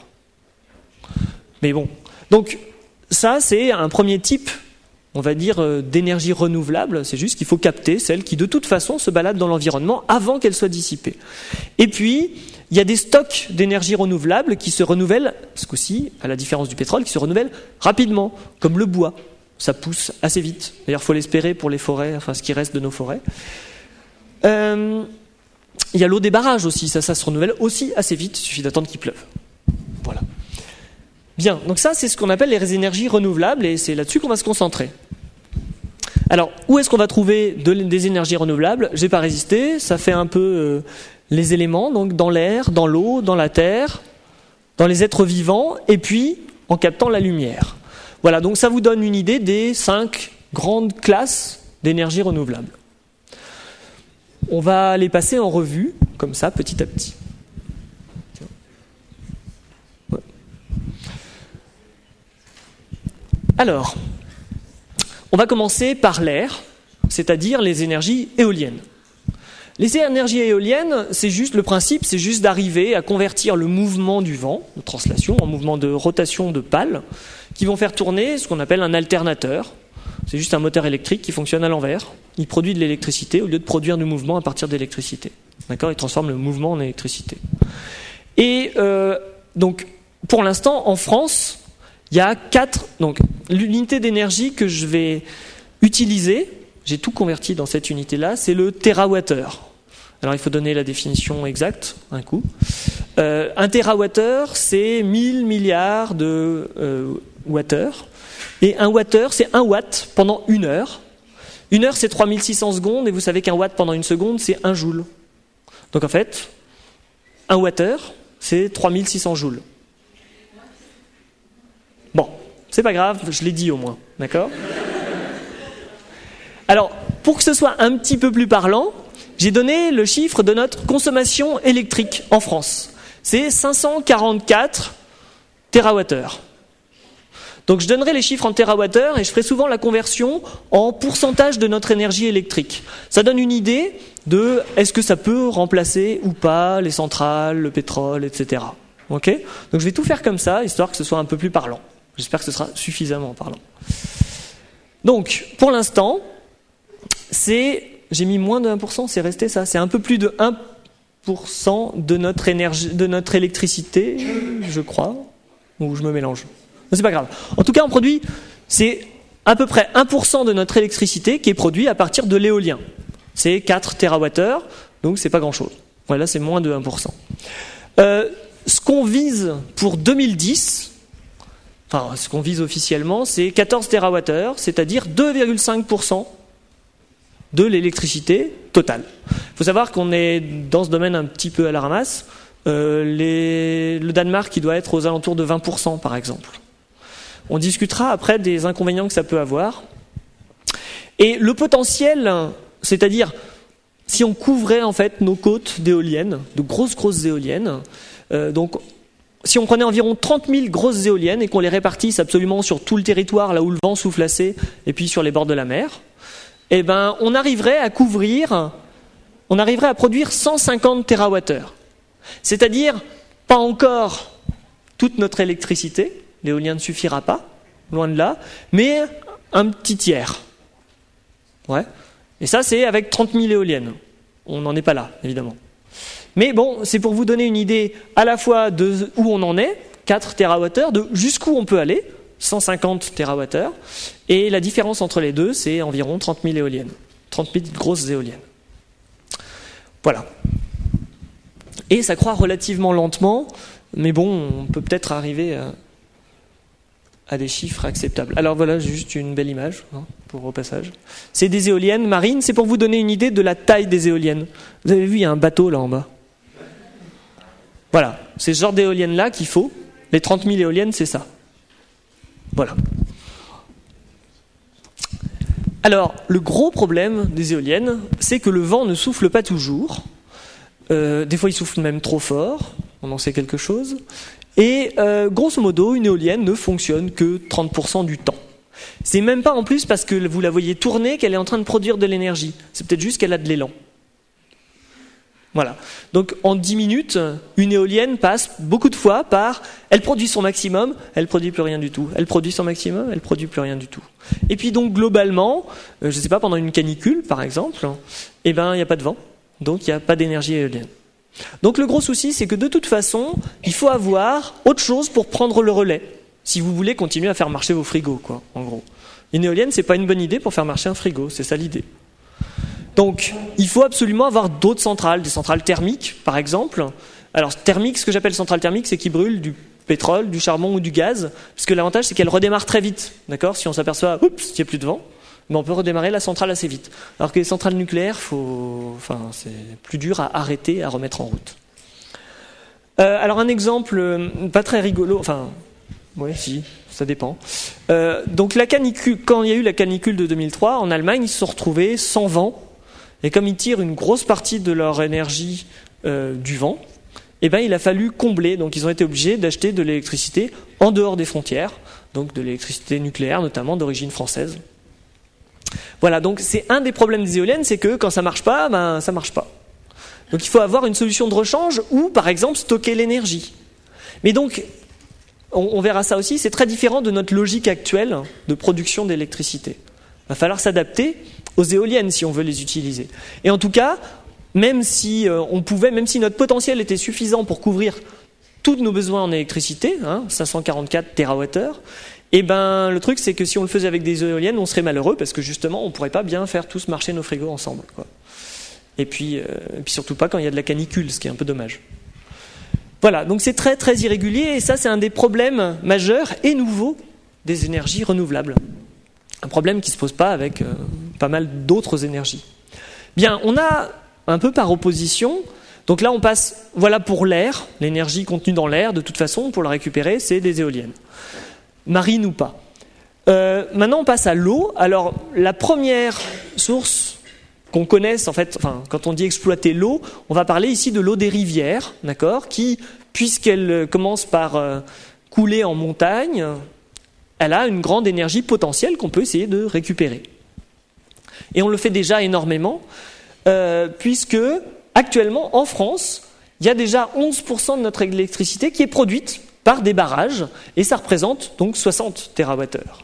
Mais bon, donc ça, c'est un premier type, on va dire, d'énergie renouvelable. C'est juste qu'il faut capter celle qui, de toute façon, se balade dans l'environnement avant qu'elle soit dissipée. Et puis, il y a des stocks d'énergie renouvelable qui se renouvellent, ce coup-ci, à la différence du pétrole, qui se renouvellent rapidement, comme le bois. Ça pousse assez vite. D'ailleurs, il faut l'espérer pour les forêts, enfin ce qui reste de nos forêts. Euh, il y a l'eau des barrages aussi, ça, ça se renouvelle aussi assez vite, il suffit d'attendre qu'il pleuve. Voilà. Bien, donc ça c'est ce qu'on appelle les énergies renouvelables et c'est là-dessus qu'on va se concentrer. Alors, où est-ce qu'on va trouver de, des énergies renouvelables ? J'ai pas résisté, ça fait un peu euh, les éléments, donc dans l'air, dans l'eau, dans la terre, dans les êtres vivants, et puis en captant la lumière. Voilà, donc ça vous donne une idée des cinq grandes classes d'énergie renouvelable. On va les passer en revue, comme ça, petit à petit. Ouais. Alors, on va commencer par l'air, c'est-à-dire les énergies éoliennes. Les énergies éoliennes, c'est juste le principe, c'est juste d'arriver à convertir le mouvement du vent, de translation, en mouvement de rotation de pales, qui vont faire tourner ce qu'on appelle un alternateur. C'est juste un moteur électrique qui fonctionne à l'envers. Il produit de l'électricité au lieu de produire du mouvement à partir d'électricité. D'accord ? Il transforme le mouvement en électricité. Et euh, donc, pour l'instant, en France, il y a quatre. Donc, l'unité d'énergie que je vais utiliser, j'ai tout converti dans cette unité-là, c'est le térawattheure. Alors, il faut donner la définition exacte, un coup. Euh, un térawattheure, c'est mille milliards de euh, wattheures. Et un wattheure, c'est un watt pendant une heure. Une heure, c'est trois mille six cents secondes, et vous savez qu'un watt pendant une seconde, c'est un joule. Donc en fait, un wattheure, c'est trois mille six cents joules. Bon, c'est pas grave, je l'ai dit au moins, d'accord ? Alors, pour que ce soit un petit peu plus parlant, j'ai donné le chiffre de notre consommation électrique en France. C'est cinq cent quarante-quatre térawattheures. Donc je donnerai les chiffres en térawattheures et je ferai souvent la conversion en pourcentage de notre énergie électrique. Ça donne une idée de est-ce que ça peut remplacer ou pas les centrales, le pétrole, et cetera. Okay ? Donc je vais tout faire comme ça, histoire que ce soit un peu plus parlant. J'espère que ce sera suffisamment parlant. Donc, pour l'instant, c'est, j'ai mis moins de un pour cent, c'est resté ça, c'est un peu plus de un pour cent de notre énergie, de notre électricité, je crois, ou je me mélange. C'est pas grave. En tout cas, on produit, c'est à peu près un pour cent de notre électricité qui est produit à partir de l'éolien. C'est quatre térawattheures. donc c'est pas grand-chose. Voilà, c'est moins de un pour cent. Euh, ce qu'on vise pour deux mille dix, enfin ce qu'on vise officiellement, c'est quatorze térawattheures, c'est-à-dire deux virgule cinq pour cent de l'électricité totale. Il faut savoir qu'on est dans ce domaine un petit peu à la ramasse. Euh, les, le Danemark qui doit être aux alentours de vingt pour cent par exemple. On discutera après des inconvénients que ça peut avoir. Et le potentiel, c'est-à-dire si on couvrait en fait nos côtes d'éoliennes, de grosses grosses éoliennes, euh, donc si on prenait environ trente mille grosses éoliennes et qu'on les répartisse absolument sur tout le territoire, là où le vent souffle assez, et puis sur les bords de la mer, eh ben on arriverait à couvrir, on arriverait à produire cent cinquante térawattheures. C'est-à-dire pas encore toute notre électricité, l'éolien ne suffira pas, loin de là, mais un petit tiers. Ouais. Et ça, c'est avec trente mille éoliennes. On n'en est pas là, évidemment. Mais bon, c'est pour vous donner une idée à la fois de où on en est, quatre térawattheures, de jusqu'où on peut aller, cent cinquante térawattheures, et la différence entre les deux, c'est environ trente mille éoliennes, trente mille grosses éoliennes. Voilà. Et ça croît relativement lentement, mais bon, on peut peut-être arriver à, à des chiffres acceptables. Alors voilà, juste une belle image, hein, pour au passage. C'est des éoliennes marines, c'est pour vous donner une idée de la taille des éoliennes. Vous avez vu, il y a un bateau là en bas. Voilà, c'est ce genre d'éoliennes-là qu'il faut. Les trente mille éoliennes, c'est ça. Voilà. Alors, le gros problème des éoliennes, c'est que le vent ne souffle pas toujours. Euh, des fois, il souffle même trop fort, on en sait quelque chose. Et euh, grosso modo, une éolienne ne fonctionne que trente pour cent du temps. C'est même pas en plus parce que vous la voyez tourner qu'elle est en train de produire de l'énergie. C'est peut-être juste qu'elle a de l'élan. Voilà. Donc en dix minutes, une éolienne passe beaucoup de fois par elle produit son maximum, elle produit plus rien du tout. Elle produit son maximum, elle produit plus rien du tout. Et puis donc globalement, euh, je sais pas, pendant une canicule par exemple, eh ben il n'y a pas de vent. Donc il n'y a pas d'énergie éolienne. Donc le gros souci, c'est que de toute façon, il faut avoir autre chose pour prendre le relais. Si vous voulez continuer à faire marcher vos frigos, quoi, en gros. Une éolienne, c'est pas une bonne idée pour faire marcher un frigo, c'est ça l'idée. Donc il faut absolument avoir d'autres centrales, des centrales thermiques, par exemple. Alors thermique, ce que j'appelle centrale thermique, c'est qu'ils brûlent du pétrole, du charbon ou du gaz, parce que l'avantage, c'est qu'elles redémarrent très vite. D'accord ? Si on s'aperçoit, oups, il n'y a plus de vent, mais on peut redémarrer la centrale assez vite. Alors que les centrales nucléaires, faut, enfin, c'est plus dur à arrêter, à remettre en route. Euh, alors un exemple euh, pas très rigolo, enfin, oui, si, ça dépend. Euh, donc la canicule, quand il y a eu la canicule de deux mille trois, en Allemagne, ils se sont retrouvés sans vent, et comme ils tirent une grosse partie de leur énergie euh, du vent, eh ben il a fallu combler. Donc ils ont été obligés d'acheter de l'électricité en dehors des frontières, donc de l'électricité nucléaire, notamment d'origine française. Voilà, donc c'est un des problèmes des éoliennes, c'est que quand ça marche pas, ben ça marche pas. Donc il faut avoir une solution de rechange ou, par exemple, stocker l'énergie. Mais donc, on, on verra ça aussi, c'est très différent de notre logique actuelle de production d'électricité. Il va falloir s'adapter aux éoliennes si on veut les utiliser. Et en tout cas, même si euh, on pouvait, même si notre potentiel était suffisant pour couvrir tous nos besoins en électricité, hein, cinq cent quarante-quatre térawattheures, et ben le truc c'est que si on le faisait avec des éoliennes, on serait malheureux parce que justement on pourrait pas bien faire tous marcher nos frigos ensemble, quoi. Et puis, euh, et puis surtout pas quand il y a de la canicule, ce qui est un peu dommage. Voilà, donc c'est très très irrégulier et ça c'est un des problèmes majeurs et nouveaux des énergies renouvelables. Un problème qui se pose pas avec euh, pas mal d'autres énergies. Bien, on a un peu par opposition. Donc là on passe, voilà pour l'air, l'énergie contenue dans l'air, de toute façon pour la récupérer c'est des éoliennes. Marine ou pas. Euh, maintenant, on passe à l'eau. Alors, la première source qu'on connaisse, en fait, enfin, quand on dit exploiter l'eau, on va parler ici de l'eau des rivières, d'accord, qui, puisqu'elle commence par euh, couler en montagne, elle a une grande énergie potentielle qu'on peut essayer de récupérer. Et on le fait déjà énormément, euh, puisque actuellement, en France, il y a déjà onze pour cent de notre électricité qui est produite par des barrages, et ça représente donc soixante térawattheures.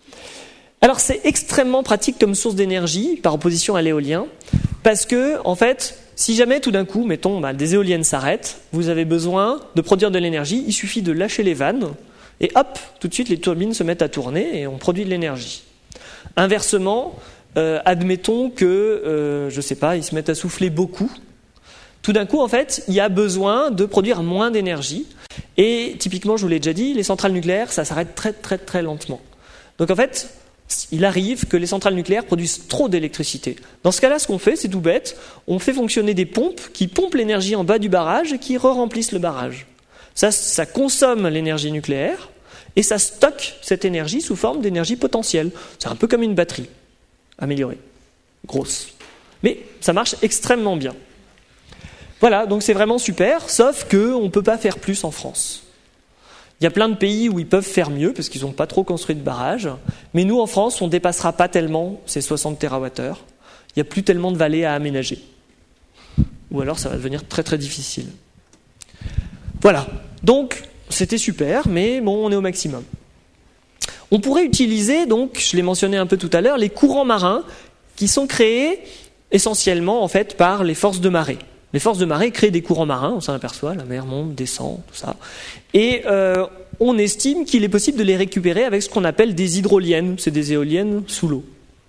Alors c'est extrêmement pratique comme source d'énergie, par opposition à l'éolien, parce que, en fait, si jamais tout d'un coup, mettons, bah, des éoliennes s'arrêtent, vous avez besoin de produire de l'énergie, il suffit de lâcher les vannes, et hop, tout de suite les turbines se mettent à tourner, et on produit de l'énergie. Inversement, euh, admettons que, euh, je sais pas, ils se mettent à souffler beaucoup, Tout d'un coup, en fait, il y a besoin de produire moins d'énergie. Et typiquement, je vous l'ai déjà dit, les centrales nucléaires, ça s'arrête très très très lentement. Donc en fait, il arrive que les centrales nucléaires produisent trop d'électricité. Dans ce cas-là, ce qu'on fait, c'est tout bête, on fait fonctionner des pompes qui pompent l'énergie en bas du barrage et qui re-remplissent le barrage. Ça, ça consomme l'énergie nucléaire et ça stocke cette énergie sous forme d'énergie potentielle. C'est un peu comme une batterie, améliorée, grosse. Mais ça marche extrêmement bien. Voilà, donc c'est vraiment super, sauf qu'on ne peut pas faire plus en France. Il y a plein de pays où ils peuvent faire mieux, parce qu'ils n'ont pas trop construit de barrages, mais nous, en France, on ne dépassera pas tellement ces soixante térawattheures. Il n'y a plus tellement de vallées à aménager. Ou alors ça va devenir très très difficile. Voilà, donc c'était super, mais bon, on est au maximum. On pourrait utiliser, donc, je l'ai mentionné un peu tout à l'heure, les courants marins qui sont créés essentiellement en fait par les forces de marée. Les forces de marée créent des courants marins, on s'en aperçoit, la mer monte, descend, tout ça. Et euh, on estime qu'il est possible de les récupérer avec ce qu'on appelle des hydroliennes, c'est des éoliennes sous l'eau.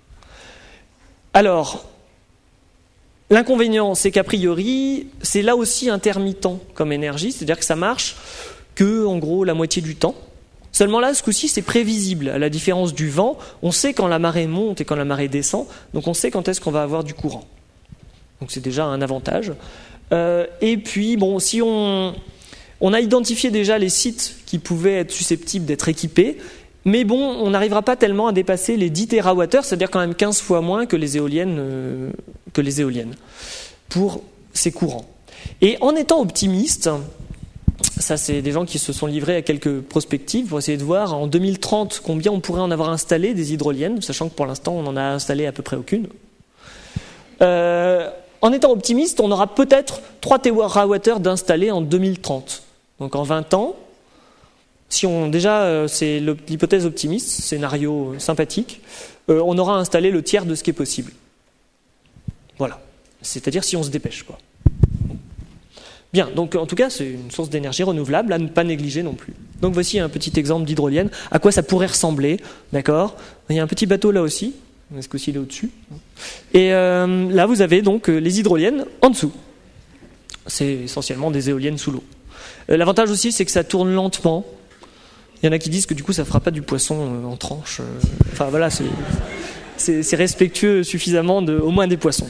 Alors, l'inconvénient, c'est qu'a priori, c'est là aussi intermittent comme énergie, c'est-à-dire que ça marche que, en gros, la moitié du temps. Seulement là, ce coup-ci, c'est prévisible. À la différence du vent, on sait quand la marée monte et quand la marée descend, donc on sait quand est-ce qu'on va avoir du courant. Donc c'est déjà un avantage. Euh, et puis, bon, si on, on a identifié déjà les sites qui pouvaient être susceptibles d'être équipés, mais bon, on n'arrivera pas tellement à dépasser les dix térawattheures, c'est-à-dire quand même quinze fois moins que les éoliennes, euh, que les éoliennes pour ces courants. Et en étant optimiste, ça c'est des gens qui se sont livrés à quelques prospectives pour essayer de voir en deux mille trente combien on pourrait en avoir installé des hydroliennes, sachant que pour l'instant on en a installé à peu près aucune. Euh, En étant optimiste, on aura peut-être trois térawattheures d'installés en deux mille trente. Donc en vingt ans, si on déjà euh, c'est l'hypothèse optimiste, scénario sympathique, euh, on aura installé le tiers de ce qui est possible. Voilà. C'est-à-dire si on se dépêche, quoi. Bien, donc en tout cas, c'est une source d'énergie renouvelable à ne pas négliger non plus. Donc voici un petit exemple d'hydrolienne. À quoi ça pourrait ressembler, d'accord ? Il y a un petit bateau là aussi. Est-ce que s'il est au-dessus ? Et euh, là, vous avez donc euh, les hydroliennes en dessous. C'est essentiellement des éoliennes sous l'eau. Euh, l'avantage aussi, c'est que ça tourne lentement. Il y en a qui disent que du coup, ça ne fera pas du poisson euh, en tranche. Euh, enfin voilà, c'est, c'est, c'est respectueux suffisamment de, au moins des poissons.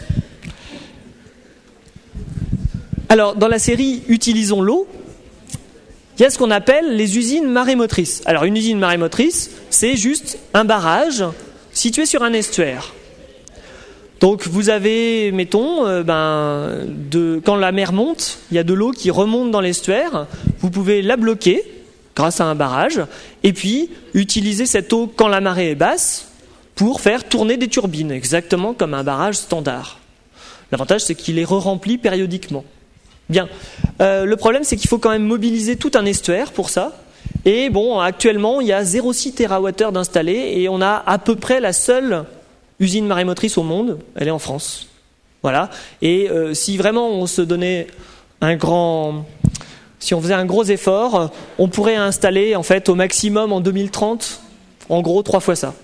Alors, dans la série Utilisons l'eau, il y a ce qu'on appelle les usines marémotrices. Alors, une usine marémotrice, c'est juste un barrage situé sur un estuaire. Donc vous avez, mettons, euh, ben, de, quand la mer monte, il y a de l'eau qui remonte dans l'estuaire, vous pouvez la bloquer grâce à un barrage, et puis utiliser cette eau quand la marée est basse pour faire tourner des turbines, exactement comme un barrage standard. L'avantage, c'est qu'il est re-rempli périodiquement. Bien. Euh, le problème, c'est qu'il faut quand même mobiliser tout un estuaire pour ça. Et bon, actuellement, il y a zéro virgule six térawattheures d'installés et on a à peu près la seule usine marémotrice au monde, elle est en France. Voilà. Et euh, si vraiment on se donnait un grand, si on faisait un gros effort, on pourrait installer en fait au maximum en deux mille trente, en gros trois fois ça.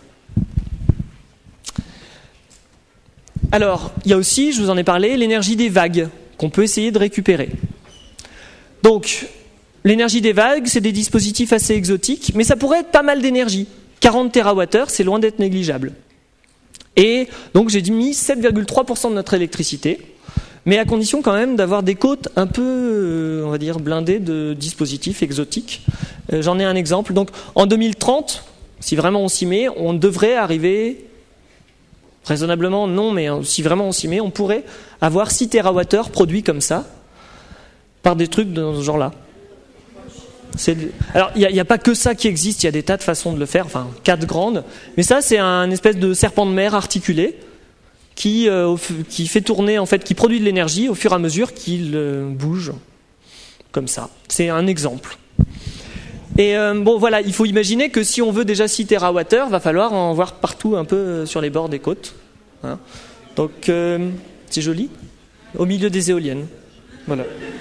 Alors, il y a aussi, je vous en ai parlé, l'énergie des vagues qu'on peut essayer de récupérer. Donc, l'énergie des vagues, c'est des dispositifs assez exotiques, mais ça pourrait être pas mal d'énergie. quarante térawattheures, c'est loin d'être négligeable. Et donc j'ai mis sept virgule trois pour cent de notre électricité, mais à condition quand même d'avoir des côtes un peu, on va dire, blindées de dispositifs exotiques. Euh, j'en ai un exemple. Donc en deux mille trente, si vraiment on s'y met, on devrait arriver, raisonnablement non, mais si vraiment on s'y met, on pourrait avoir six térawattheures produits comme ça, par des trucs de ce genre-là. C'est... Alors, il n'y a, a pas que ça qui existe, il y a des tas de façons de le faire, enfin, quatre grandes. Mais ça, c'est un espèce de serpent de mer articulé qui, euh, qui fait tourner, en fait, qui produit de l'énergie au fur et à mesure qu'il euh, bouge, comme ça. C'est un exemple. Et euh, bon, voilà, il faut imaginer que si on veut déjà six térawattheures, va falloir en voir partout un peu sur les bords des côtes. Hein. Donc, euh, c'est joli, au milieu des éoliennes. Voilà.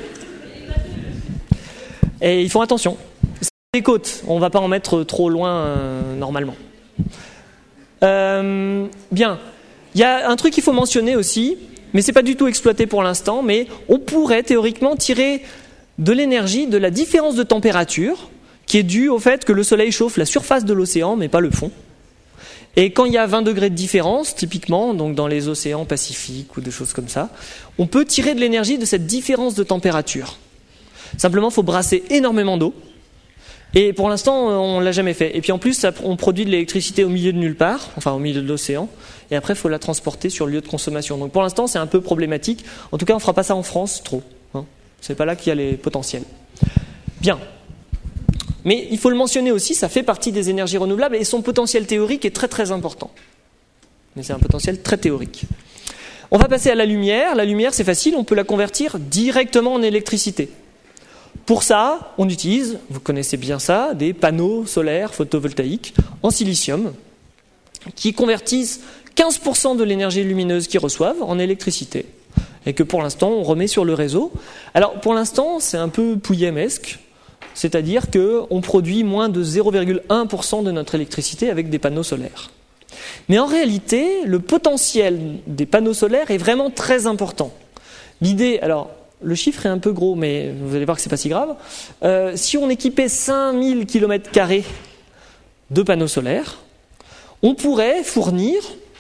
Et ils font attention. C'est des côtes, on ne va pas en mettre trop loin euh, normalement. Euh, bien, il y a un truc qu'il faut mentionner aussi, mais c'est pas du tout exploité pour l'instant, mais on pourrait théoriquement tirer de l'énergie de la différence de température qui est due au fait que le soleil chauffe la surface de l'océan, mais pas le fond. Et quand il y a vingt degrés de différence, typiquement, donc dans les océans pacifiques ou des choses comme ça, on peut tirer de l'énergie de cette différence de température. Simplement, il faut brasser énormément d'eau. Et pour l'instant, on ne l'a jamais fait. Et puis en plus, ça, on produit de l'électricité au milieu de nulle part, enfin au milieu de l'océan. Et après, il faut la transporter sur le lieu de consommation. Donc pour l'instant, c'est un peu problématique. En tout cas, on ne fera pas ça en France, trop. Hein. C'est pas là qu'il y a les potentiels. Bien. Mais il faut le mentionner aussi, ça fait partie des énergies renouvelables et son potentiel théorique est très très important. Mais c'est un potentiel très théorique. On va passer à la lumière. La lumière, c'est facile, on peut la convertir directement en électricité. Pour ça, on utilise, vous connaissez bien ça, des panneaux solaires photovoltaïques en silicium qui convertissent quinze pour cent de l'énergie lumineuse qu'ils reçoivent en électricité et que pour l'instant, on remet sur le réseau. Alors, pour l'instant, c'est un peu pouillemesque. C'est-à-dire qu'on produit moins de zéro virgule un pour cent de notre électricité avec des panneaux solaires. Mais en réalité, le potentiel des panneaux solaires est vraiment très important. L'idée, alors, le chiffre est un peu gros, mais vous allez voir que ce n'est pas si grave. Euh, si on équipait cinq mille kilomètres carrés de panneaux solaires, on pourrait fournir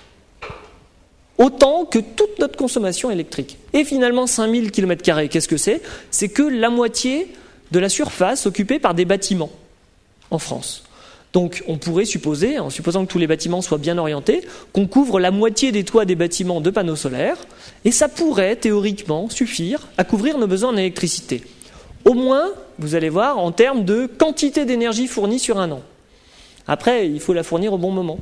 autant que toute notre consommation électrique. Et finalement, cinq mille kilomètres carrés, qu'est-ce que c'est ? C'est que la moitié de la surface occupée par des bâtiments en France. Donc on pourrait supposer, en supposant que tous les bâtiments soient bien orientés, qu'on couvre la moitié des toits des bâtiments de panneaux solaires, et ça pourrait théoriquement suffire à couvrir nos besoins en électricité. Au moins, vous allez voir, en termes de quantité d'énergie fournie sur un an. Après, il faut la fournir au bon moment.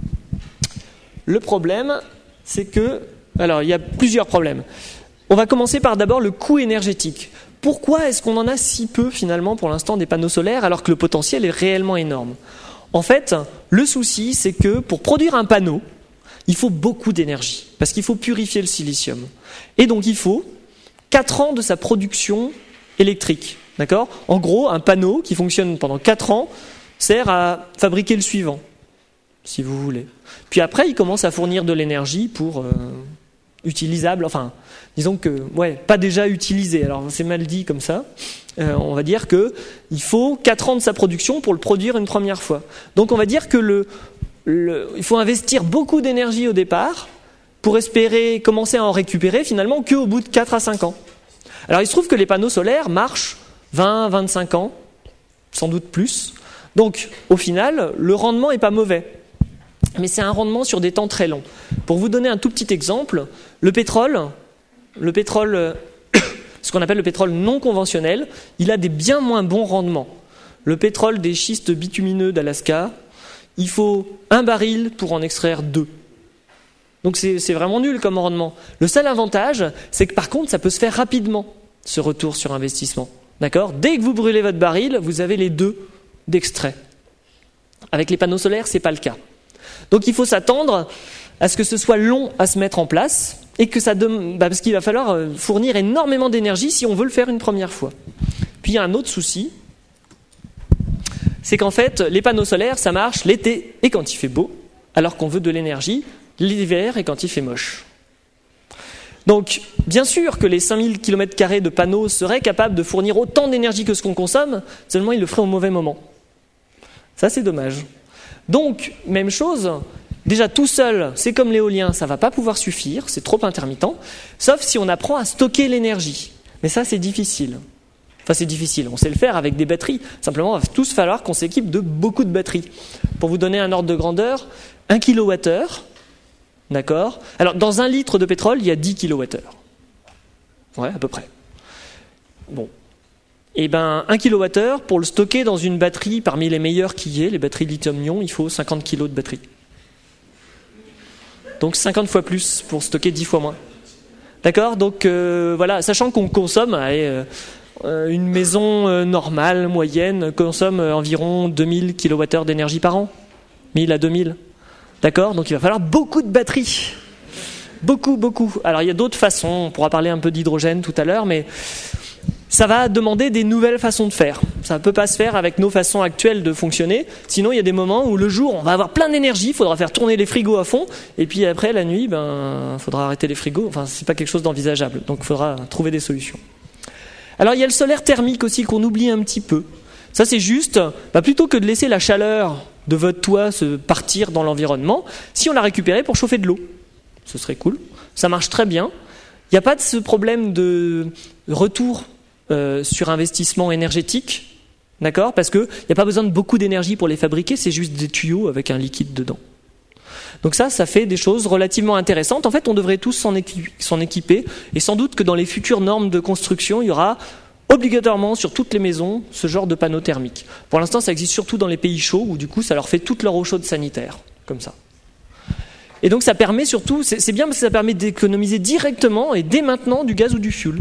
Le problème, c'est que... Alors, il y a plusieurs problèmes. On va commencer par d'abord le coût énergétique. Pourquoi est-ce qu'on en a si peu finalement pour l'instant des panneaux solaires alors que le potentiel est réellement énorme ? En fait, le souci c'est que pour produire un panneau, il faut beaucoup d'énergie parce qu'il faut purifier le silicium. Et donc il faut quatre ans de sa production électrique. D'accord ? En gros, un panneau qui fonctionne pendant quatre ans sert à fabriquer le suivant, si vous voulez. Puis après, il commence à fournir de l'énergie pour... Euh, utilisable, enfin, disons que, ouais, pas déjà utilisé, alors c'est mal dit comme ça, euh, on va dire qu'il faut quatre ans de sa production pour le produire une première fois. Donc on va dire que le, le, il faut investir beaucoup d'énergie au départ pour espérer commencer à en récupérer finalement qu'au bout de quatre à cinq ans. Alors il se trouve que les panneaux solaires marchent vingt à vingt-cinq ans, sans doute plus, donc au final, le rendement n'est pas mauvais. Mais c'est un rendement sur des temps très longs. Pour vous donner un tout petit exemple, le pétrole, le pétrole, ce qu'on appelle le pétrole non conventionnel, il a des bien moins bons rendements. Le pétrole des schistes bitumineux d'Alaska, il faut un baril pour en extraire deux. Donc c'est, c'est vraiment nul comme rendement. Le seul avantage, c'est que par contre, ça peut se faire rapidement, ce retour sur investissement. D'accord ? Dès que vous brûlez votre baril, vous avez les deux d'extrait. Avec les panneaux solaires, ce n'est pas le cas. Donc il faut s'attendre à ce que ce soit long à se mettre en place et que ça dem... bah parce qu'il va falloir fournir énormément d'énergie si on veut le faire une première fois. Puis il y a un autre souci, c'est qu'en fait les panneaux solaires ça marche l'été et quand il fait beau, alors qu'on veut de l'énergie l'hiver et quand il fait moche. Donc bien sûr que les cinq mille kilomètres carrés de panneaux seraient capables de fournir autant d'énergie que ce qu'on consomme, seulement ils le feraient au mauvais moment. Ça c'est dommage. Donc, même chose, déjà tout seul, c'est comme l'éolien, ça ne va pas pouvoir suffire, c'est trop intermittent, sauf si on apprend à stocker l'énergie. Mais ça, c'est difficile. Enfin, c'est difficile, on sait le faire avec des batteries. Simplement, il va tous falloir qu'on s'équipe de beaucoup de batteries. Pour vous donner un ordre de grandeur, un kilowattheure, d'accord ? Alors, dans un litre de pétrole, il y a dix kilowattheures. Ouais, à peu près. Bon. Eh ben, un kilowattheure, pour le stocker dans une batterie parmi les meilleures qui y ait, les batteries lithium-ion, il faut cinquante kilos de batterie. Donc cinquante fois plus pour stocker dix fois moins. D'accord ? Donc euh, voilà, sachant qu'on consomme, allez, euh, une maison euh, normale, moyenne, consomme euh, environ deux mille kilowattheures d'énergie par an. mille à deux mille. D'accord ? Donc il va falloir beaucoup de batteries. Beaucoup, beaucoup. Alors il y a d'autres façons, on pourra parler un peu d'hydrogène tout à l'heure, mais ça va demander des nouvelles façons de faire. Ça ne peut pas se faire avec nos façons actuelles de fonctionner. Sinon, il y a des moments où le jour, on va avoir plein d'énergie, il faudra faire tourner les frigos à fond, et puis après, la nuit, ben, il faudra arrêter les frigos. Enfin, c'est pas quelque chose d'envisageable. Donc, il faudra trouver des solutions. Alors, il y a le solaire thermique aussi qu'on oublie un petit peu. Ça, c'est juste, bah, plutôt que de laisser la chaleur de votre toit se partir dans l'environnement, si on la récupérait pour chauffer de l'eau, ce serait cool. Ça marche très bien. Il n'y a pas de ce problème de retour euh, sur investissement énergétique, d'accord ? Parce qu'il n'y a pas besoin de beaucoup d'énergie pour les fabriquer, c'est juste des tuyaux avec un liquide dedans. Donc ça, ça fait des choses relativement intéressantes. En fait, on devrait tous s'en équiper, s'en équiper, et sans doute que dans les futures normes de construction, il y aura obligatoirement sur toutes les maisons ce genre de panneaux thermiques. Pour l'instant, ça existe surtout dans les pays chauds, où du coup, ça leur fait toute leur eau chaude sanitaire, comme ça. Et donc ça permet surtout, c'est, c'est bien parce que ça permet d'économiser directement et dès maintenant du gaz ou du fioul.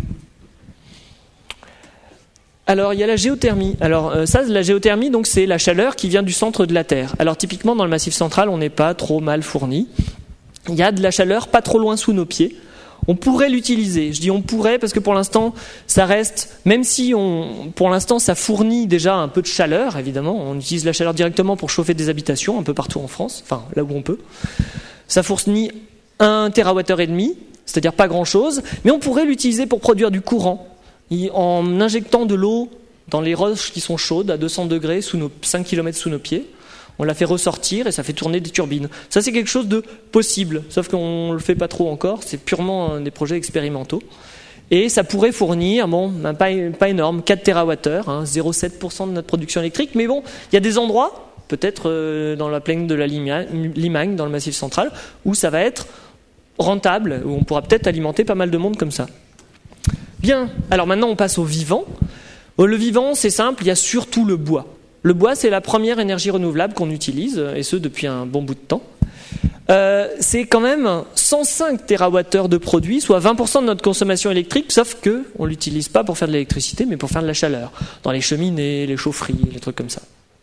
Alors il y a la géothermie. Alors euh, ça, la géothermie, donc c'est la chaleur qui vient du centre de la Terre. Alors typiquement dans le Massif central, on n'est pas trop mal fourni. Il y a de la chaleur pas trop loin sous nos pieds. On pourrait l'utiliser. Je dis on pourrait parce que pour l'instant, ça reste, même si on, pour l'instant, ça fournit déjà un peu de chaleur, évidemment. On utilise la chaleur directement pour chauffer des habitations un peu partout en France, enfin là où on peut. Ça fournit un térawattheure et demi, c'est-à-dire pas grand-chose, mais on pourrait l'utiliser pour produire du courant en injectant de l'eau dans les roches qui sont chaudes à deux cents degrés, sous nos cinq kilomètres sous nos pieds. On la fait ressortir et ça fait tourner des turbines. Ça, c'est quelque chose de possible, sauf qu'on ne le fait pas trop encore, c'est purement des projets expérimentaux. Et ça pourrait fournir, bon, pas, pas énorme, quatre térawattheures, hein, zéro virgule sept pour cent de notre production électrique, mais bon, il y a des endroits, peut-être euh, dans la plaine de la Limagne, dans le Massif central, où ça va être rentable, où on pourra peut-être alimenter pas mal de monde comme ça. Bien, alors maintenant on passe au vivant. Le vivant, c'est simple, il y a surtout le bois. Le bois, c'est la première énergie renouvelable qu'on utilise, et ce depuis un bon bout de temps. Euh, c'est quand même cent cinq térawattheures de produits, soit vingt pour cent de notre consommation électrique, sauf qu'on ne l'utilise pas pour faire de l'électricité, mais pour faire de la chaleur, dans les cheminées, les chaufferies, les trucs comme ça.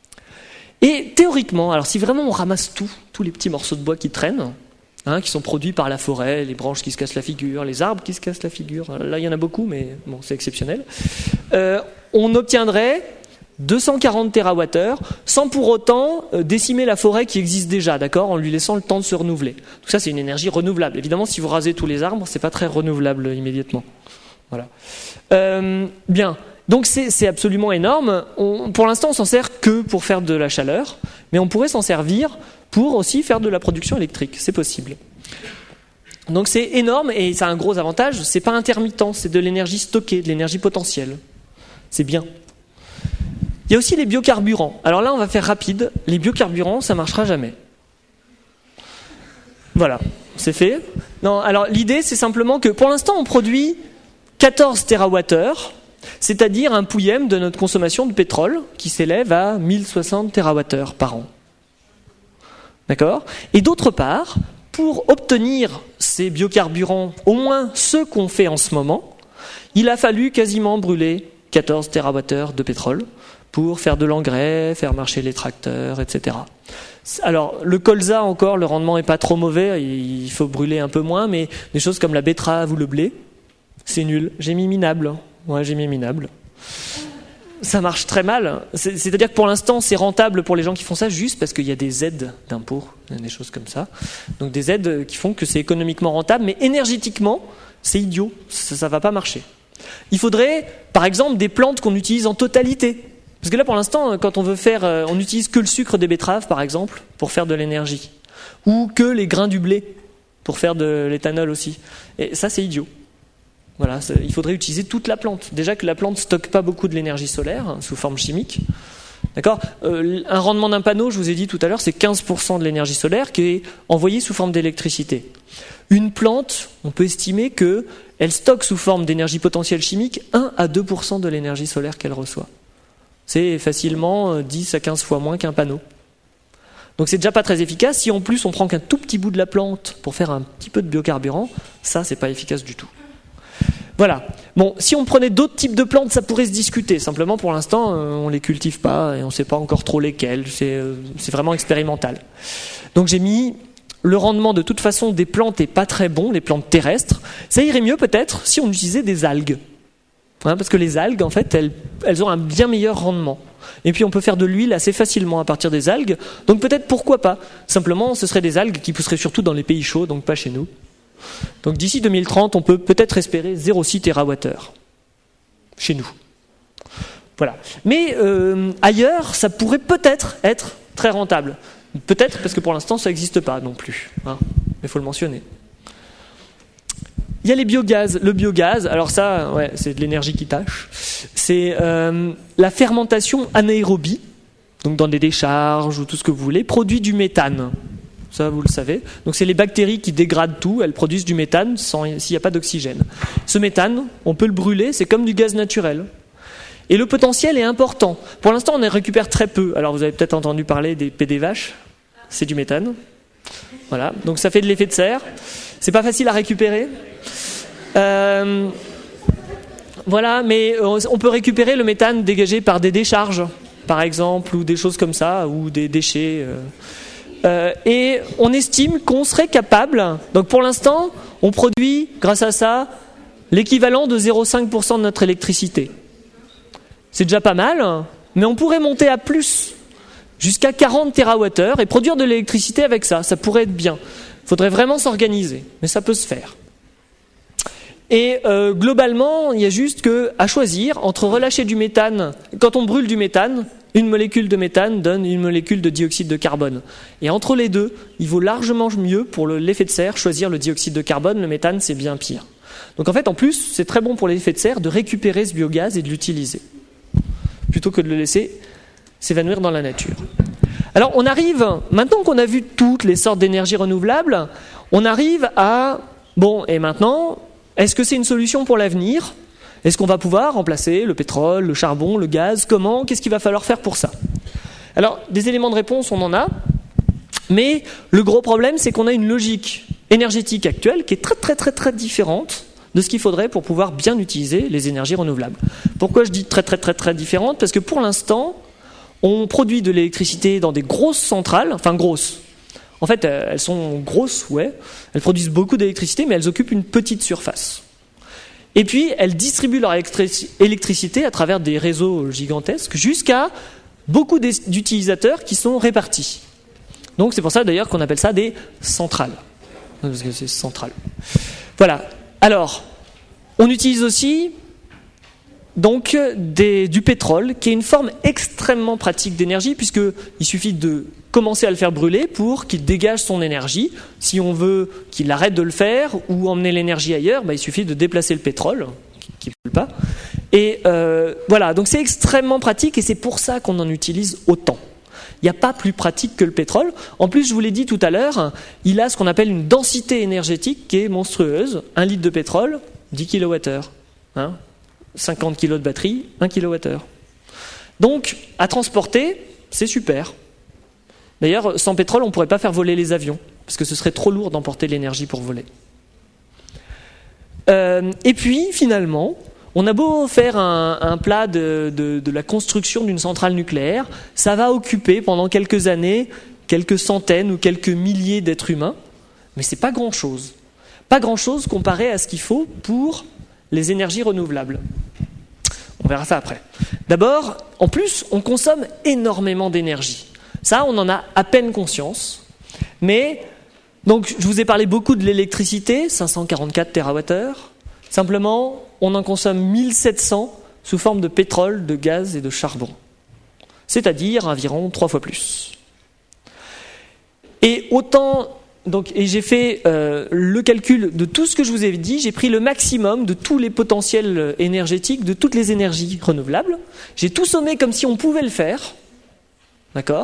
Et théoriquement, alors si vraiment on ramasse tout, tous les petits morceaux de bois qui traînent, hein, qui sont produits par la forêt, les branches qui se cassent la figure, les arbres qui se cassent la figure, là il y en a beaucoup, mais bon, c'est exceptionnel, euh, on obtiendrait deux cent quarante térawattheures, sans pour autant euh, décimer la forêt qui existe déjà, d'accord, en lui laissant le temps de se renouveler. Tout ça, c'est une énergie renouvelable. Évidemment, si vous rasez tous les arbres, c'est pas très renouvelable immédiatement. Voilà. Euh, bien. Donc c'est, c'est absolument énorme. On, pour l'instant, on s'en sert que pour faire de la chaleur, mais on pourrait s'en servir pour aussi faire de la production électrique. C'est possible. Donc c'est énorme et ça a un gros avantage. C'est pas intermittent, c'est de l'énergie stockée, de l'énergie potentielle. C'est bien. Il y a aussi les biocarburants. Alors là, on va faire rapide. Les biocarburants, ça marchera jamais. Voilà, c'est fait. Non, alors l'idée, c'est simplement que pour l'instant, on produit quatorze térawattheures, c'est-à-dire un pouillème de notre consommation de pétrole qui s'élève à mille soixante térawattheures par an. D'accord ? Et d'autre part, pour obtenir ces biocarburants, au moins ceux qu'on fait en ce moment, il a fallu quasiment brûler quatorze térawattheures de pétrole pour faire de l'engrais, faire marcher les tracteurs, et cetera. Alors, le colza encore, le rendement n'est pas trop mauvais, il faut brûler un peu moins, mais des choses comme la betterave ou le blé, c'est nul. J'ai mis minable. Ouais, j'ai mis minable. Ça marche très mal. C'est, c'est-à-dire que pour l'instant, c'est rentable pour les gens qui font ça juste parce qu'il y a des aides d'impôts, des choses comme ça. Donc des aides qui font que c'est économiquement rentable, mais énergétiquement, c'est idiot. Ça ne va pas marcher. Il faudrait, par exemple, des plantes qu'on utilise en totalité. Parce que là, pour l'instant, quand on veut faire, on n'utilise que le sucre des betteraves, par exemple, pour faire de l'énergie. Ou que les grains du blé, pour faire de l'éthanol aussi. Et ça, c'est idiot. Voilà, il faudrait utiliser toute la plante. Déjà que la plante ne stocke pas beaucoup de l'énergie solaire, hein, sous forme chimique. D'accord ? euh, Un rendement d'un panneau, je vous ai dit tout à l'heure, c'est quinze pour cent de l'énergie solaire qui est envoyée sous forme d'électricité. Une plante, on peut estimer qu'elle stocke sous forme d'énergie potentielle chimique un à deux pour cent de l'énergie solaire qu'elle reçoit. C'est facilement dix à quinze fois moins qu'un panneau. Donc c'est déjà pas très efficace. Si en plus on prend qu'un tout petit bout de la plante pour faire un petit peu de biocarburant, ça c'est pas efficace du tout. Voilà. Bon, si on prenait d'autres types de plantes, ça pourrait se discuter. Simplement, pour l'instant, euh, on les cultive pas et on sait pas encore trop lesquelles. C'est, euh, c'est vraiment expérimental. Donc j'ai mis le rendement de toute façon des plantes est pas très bon, les plantes terrestres. Ça irait mieux peut-être si on utilisait des algues. Hein, parce que les algues, en fait, elles, elles ont un bien meilleur rendement. Et puis on peut faire de l'huile assez facilement à partir des algues. Donc peut-être pourquoi pas. Simplement, ce seraient des algues qui pousseraient surtout dans les pays chauds, donc pas chez nous. Donc d'ici deux mille trente, on peut peut-être espérer zéro virgule six térawattheure chez nous. Voilà. Mais euh, ailleurs, ça pourrait peut-être être très rentable. Peut-être parce que pour l'instant, ça n'existe pas non plus. Hein. Mais il faut le mentionner. Il y a les biogaz. Le biogaz, alors ça, ouais, c'est de l'énergie qui tâche. C'est euh, la fermentation anaérobie, donc dans des décharges ou tout ce que vous voulez, produit du méthane. Ça, vous le savez. Donc c'est les bactéries qui dégradent tout, elles produisent du méthane sans, s'il n'y a pas d'oxygène. Ce méthane, on peut le brûler, c'est comme du gaz naturel. Et le potentiel est important. Pour l'instant, on en récupère très peu. Alors vous avez peut-être entendu parler des P D vaches, c'est du méthane. Voilà, donc ça fait de l'effet de serre. C'est pas facile à récupérer. Euh, voilà, mais on peut récupérer le méthane dégagé par des décharges, par exemple, ou des choses comme ça, ou des déchets. Euh, euh, et on estime qu'on serait capable. Donc pour l'instant, on produit, grâce à ça, l'équivalent de zéro virgule cinq pour cent de notre électricité. C'est déjà pas mal, mais on pourrait monter à plus, jusqu'à quarante térawattheures, et produire de l'électricité avec ça. Ça pourrait être bien. Il faudrait vraiment s'organiser, mais ça peut se faire. Et euh, globalement, il y a juste que, à choisir entre relâcher du méthane. Quand on brûle du méthane, une molécule de méthane donne une molécule de dioxyde de carbone. Et entre les deux, il vaut largement mieux, pour le, l'effet de serre, choisir le dioxyde de carbone. Le méthane, c'est bien pire. Donc en fait, en plus, c'est très bon pour l'effet de serre de récupérer ce biogaz et de l'utiliser, plutôt que de le laisser s'évanouir dans la nature. Alors on arrive, maintenant qu'on a vu toutes les sortes d'énergies renouvelables, on arrive à, bon, et maintenant, est-ce que c'est une solution pour l'avenir ? Est-ce qu'on va pouvoir remplacer le pétrole, le charbon, le gaz ? Comment ? Qu'est-ce qu'il va falloir faire pour ça ? Alors, des éléments de réponse, on en a, mais le gros problème, c'est qu'on a une logique énergétique actuelle qui est très très très très différente de ce qu'il faudrait pour pouvoir bien utiliser les énergies renouvelables. Pourquoi je dis très très très très différente ? Parce que pour l'instant, on produit de l'électricité dans des grosses centrales, enfin grosses. En fait, elles sont grosses, ouais. Elles produisent beaucoup d'électricité, mais elles occupent une petite surface. Et puis, elles distribuent leur électricité à travers des réseaux gigantesques jusqu'à beaucoup d'utilisateurs qui sont répartis. Donc, c'est pour ça d'ailleurs qu'on appelle ça des centrales. Parce que c'est central. Voilà. Alors, on utilise aussi donc des, du pétrole, qui est une forme extrêmement pratique d'énergie, puisqu'il suffit de commencer à le faire brûler pour qu'il dégage son énergie. Si on veut qu'il arrête de le faire ou emmener l'énergie ailleurs, bah, il suffit de déplacer le pétrole, qui ne brûle pas. Et euh, voilà, donc c'est extrêmement pratique et c'est pour ça qu'on en utilise autant. Il n'y a pas plus pratique que le pétrole. En plus, je vous l'ai dit tout à l'heure, il a ce qu'on appelle une densité énergétique qui est monstrueuse. Un litre de pétrole, dix kilowattheures. Hein, cinquante kilos de batterie, un kilowattheure. Donc, à transporter, c'est super. D'ailleurs, sans pétrole, on ne pourrait pas faire voler les avions, parce que ce serait trop lourd d'emporter l'énergie pour voler. Euh, et puis, finalement, on a beau faire un, un plat de, de, de la construction d'une centrale nucléaire, ça va occuper pendant quelques années quelques centaines ou quelques milliers d'êtres humains, mais c'est pas grand-chose. Pas grand-chose comparé à ce qu'il faut pour les énergies renouvelables. On verra ça après. D'abord, en plus, on consomme énormément d'énergie. Ça, on en a à peine conscience. Mais, donc, je vous ai parlé beaucoup de l'électricité, cinq cent quarante-quatre térawattheures. Simplement, on en consomme mille sept cents sous forme de pétrole, de gaz et de charbon. C'est-à-dire environ trois fois plus. Et autant... Donc, et j'ai fait euh, le calcul de tout ce que je vous ai dit, j'ai pris le maximum de tous les potentiels énergétiques, de toutes les énergies renouvelables. J'ai tout sommé comme si on pouvait le faire, d'accord ?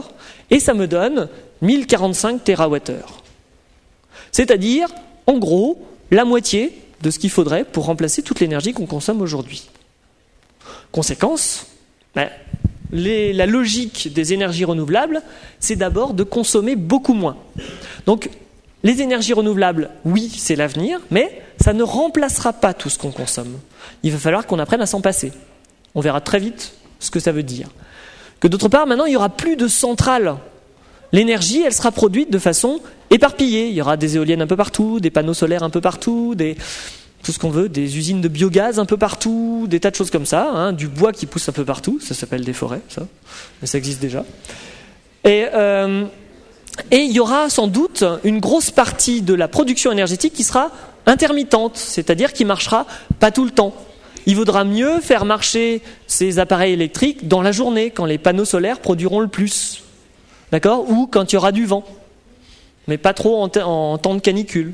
Et ça me donne mille quarante-cinq térawattheures. C'est-à-dire, en gros, la moitié de ce qu'il faudrait pour remplacer toute l'énergie qu'on consomme aujourd'hui. Conséquence, ben, les, la logique des énergies renouvelables, c'est d'abord de consommer beaucoup moins. Donc, les énergies renouvelables, oui, c'est l'avenir, mais ça ne remplacera pas tout ce qu'on consomme. Il va falloir qu'on apprenne à s'en passer. On verra très vite ce que ça veut dire. Que d'autre part, maintenant, il n'y aura plus de centrales. L'énergie, elle sera produite de façon éparpillée. Il y aura des éoliennes un peu partout, des panneaux solaires un peu partout, des... tout ce qu'on veut, des usines de biogaz un peu partout, des tas de choses comme ça, hein, du bois qui pousse un peu partout, ça s'appelle des forêts, ça, mais ça existe déjà. Et euh, et il y aura sans doute une grosse partie de la production énergétique qui sera intermittente, c'est-à-dire qui marchera pas tout le temps. Il vaudra mieux faire marcher ces appareils électriques dans la journée, quand les panneaux solaires produiront le plus, d'accord, ou quand il y aura du vent, mais pas trop en, t- en temps de canicule.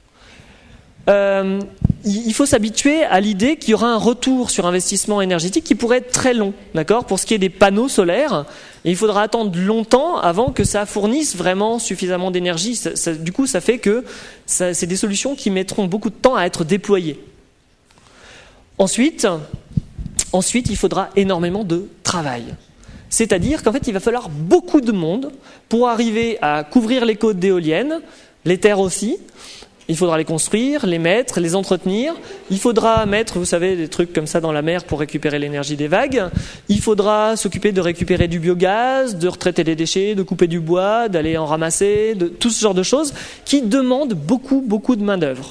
Euh, il faut s'habituer à l'idée qu'il y aura un retour sur investissement énergétique qui pourrait être très long, d'accord. Pour ce qui est des panneaux solaires, il faudra attendre longtemps avant que ça fournisse vraiment suffisamment d'énergie. Ça, ça, du coup, ça fait que ça, c'est des solutions qui mettront beaucoup de temps à être déployées. Ensuite, ensuite, il faudra énormément de travail. C'est-à-dire qu'en fait, il va falloir beaucoup de monde pour arriver à couvrir les côtes d'éoliennes, les terres aussi. Il faudra les construire, les mettre, les entretenir. Il faudra mettre, vous savez, des trucs comme ça dans la mer pour récupérer l'énergie des vagues. Il faudra s'occuper de récupérer du biogaz, de retraiter les déchets, de couper du bois, d'aller en ramasser, de tout ce genre de choses qui demandent beaucoup, beaucoup de main-d'œuvre.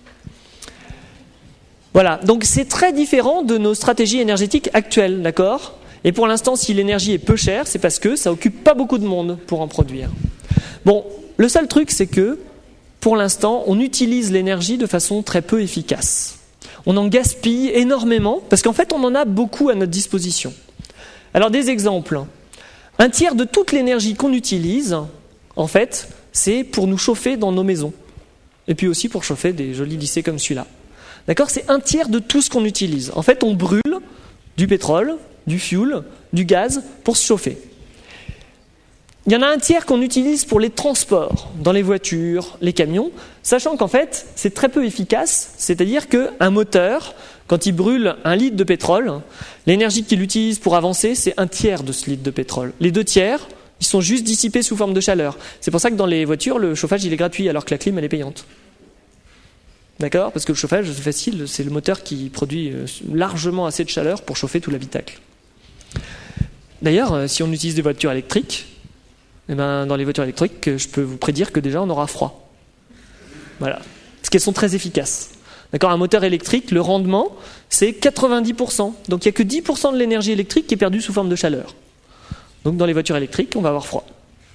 Voilà, donc c'est très différent de nos stratégies énergétiques actuelles, d'accord ? Et pour l'instant, si l'énergie est peu chère, c'est parce que ça occupe pas beaucoup de monde pour en produire. Bon, le seul truc, c'est que pour l'instant, on utilise l'énergie de façon très peu efficace. On en gaspille énormément, parce qu'en fait, on en a beaucoup à notre disposition. Alors, des exemples. Un tiers de toute l'énergie qu'on utilise, en fait, c'est pour nous chauffer dans nos maisons. Et puis aussi pour chauffer des jolis lycées comme celui-là. D'accord ? C'est un tiers de tout ce qu'on utilise. En fait, on brûle du pétrole, du fuel, du gaz pour se chauffer. Il y en a un tiers qu'on utilise pour les transports, dans les voitures, les camions, sachant qu'en fait, c'est très peu efficace, c'est-à-dire qu'un moteur, quand il brûle un litre de pétrole, l'énergie qu'il utilise pour avancer, c'est un tiers de ce litre de pétrole. Les deux tiers, ils sont juste dissipés sous forme de chaleur. C'est pour ça que dans les voitures, le chauffage, il est gratuit, alors que la clim, elle est payante. D'accord ? Parce que le chauffage, c'est facile, c'est le moteur qui produit largement assez de chaleur pour chauffer tout l'habitacle. D'ailleurs, si on utilise des voitures électriques, eh ben, dans les voitures électriques, je peux vous prédire que déjà on aura froid. Voilà. Parce qu'elles sont très efficaces. D'accord ? Un moteur électrique, le rendement, c'est quatre-vingt-dix pour cent. Donc il n'y a que dix pour cent de l'énergie électrique qui est perdue sous forme de chaleur. Donc dans les voitures électriques, on va avoir froid.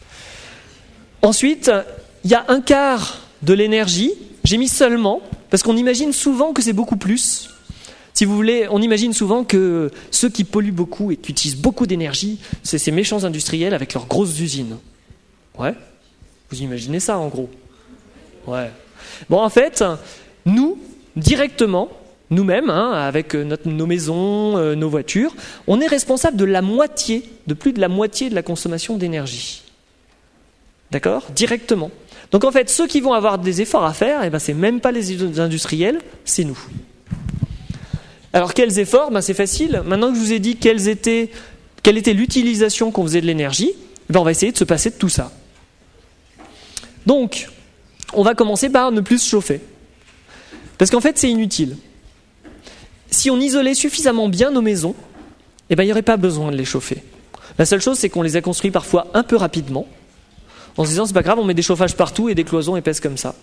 Ensuite, il y a un quart de l'énergie, j'ai mis seulement, parce qu'on imagine souvent que c'est beaucoup plus. Si vous voulez, on imagine souvent que ceux qui polluent beaucoup et qui utilisent beaucoup d'énergie, c'est ces méchants industriels avec leurs grosses usines. Ouais, vous imaginez ça en gros. Ouais. Bon, en fait, nous, directement, nous-mêmes, hein, avec notre, nos maisons, euh, nos voitures, on est responsable de la moitié, de plus de la moitié de la consommation d'énergie. D'accord ? Directement. Donc en fait, ceux qui vont avoir des efforts à faire, eh ben, c'est même pas les industriels, c'est nous. Alors quels efforts ? Ben, c'est facile. Maintenant que je vous ai dit quelles étaient, quelle était l'utilisation qu'on faisait de l'énergie, ben, on va essayer de se passer de tout ça. Donc, on va commencer par ne plus se chauffer. Parce qu'en fait, c'est inutile. Si on isolait suffisamment bien nos maisons, eh ben, il n'y aurait pas besoin de les chauffer. La seule chose, c'est qu'on les a construits parfois un peu rapidement, en se disant, c'est pas grave, on met des chauffages partout et des cloisons épaisses comme ça.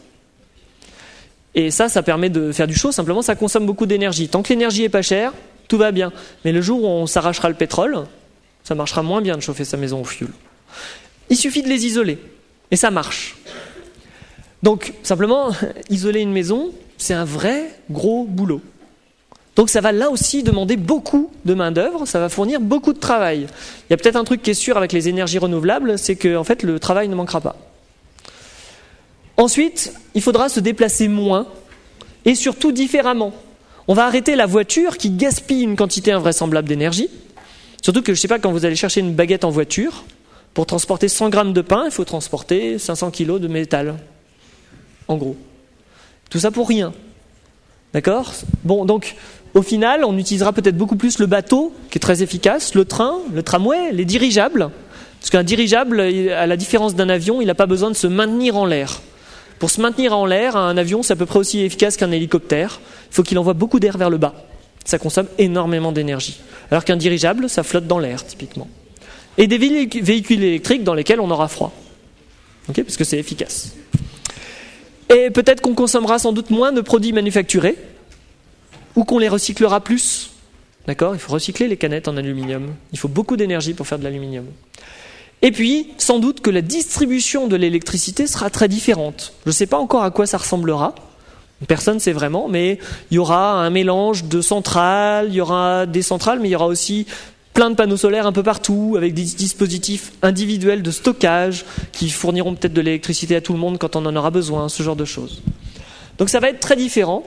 Et ça, ça permet de faire du chaud, simplement ça consomme beaucoup d'énergie. Tant que l'énergie est pas chère, tout va bien. Mais le jour où on s'arrachera le pétrole, ça marchera moins bien de chauffer sa maison au fioul. Il suffit de les isoler, et ça marche. Donc, simplement, isoler une maison, c'est un vrai gros boulot. Donc ça va là aussi demander beaucoup de main-d'œuvre, ça va fournir beaucoup de travail. Il y a peut-être un truc qui est sûr avec les énergies renouvelables, c'est que en fait, le travail ne manquera pas. Ensuite, il faudra se déplacer moins et surtout différemment. On va arrêter la voiture qui gaspille une quantité invraisemblable d'énergie. Surtout que, je ne sais pas, quand vous allez chercher une baguette en voiture, pour transporter cent grammes de pain, il faut transporter cinq cents kilos de métal. En gros. Tout ça pour rien. D'accord ? Bon, donc, au final, on utilisera peut-être beaucoup plus le bateau, qui est très efficace, le train, le tramway, les dirigeables. Parce qu'un dirigeable, à la différence d'un avion, il n'a pas besoin de se maintenir en l'air. Pour se maintenir en l'air, un avion, c'est à peu près aussi efficace qu'un hélicoptère. Il faut qu'il envoie beaucoup d'air vers le bas. Ça consomme énormément d'énergie. Alors qu'un dirigeable, ça flotte dans l'air, typiquement. Et des véhicules électriques dans lesquels on aura froid. Okay, parce que c'est efficace. Et peut-être qu'on consommera sans doute moins de produits manufacturés, ou qu'on les recyclera plus. D'accord ? Il faut recycler les canettes en aluminium. Il faut beaucoup d'énergie pour faire de l'aluminium. Et puis, sans doute que la distribution de l'électricité sera très différente. Je ne sais pas encore à quoi ça ressemblera. Personne ne sait vraiment, mais il y aura un mélange de centrales, il y aura des centrales, mais il y aura aussi plein de panneaux solaires un peu partout, avec des dispositifs individuels de stockage qui fourniront peut-être de l'électricité à tout le monde quand on en aura besoin, ce genre de choses. Donc ça va être très différent.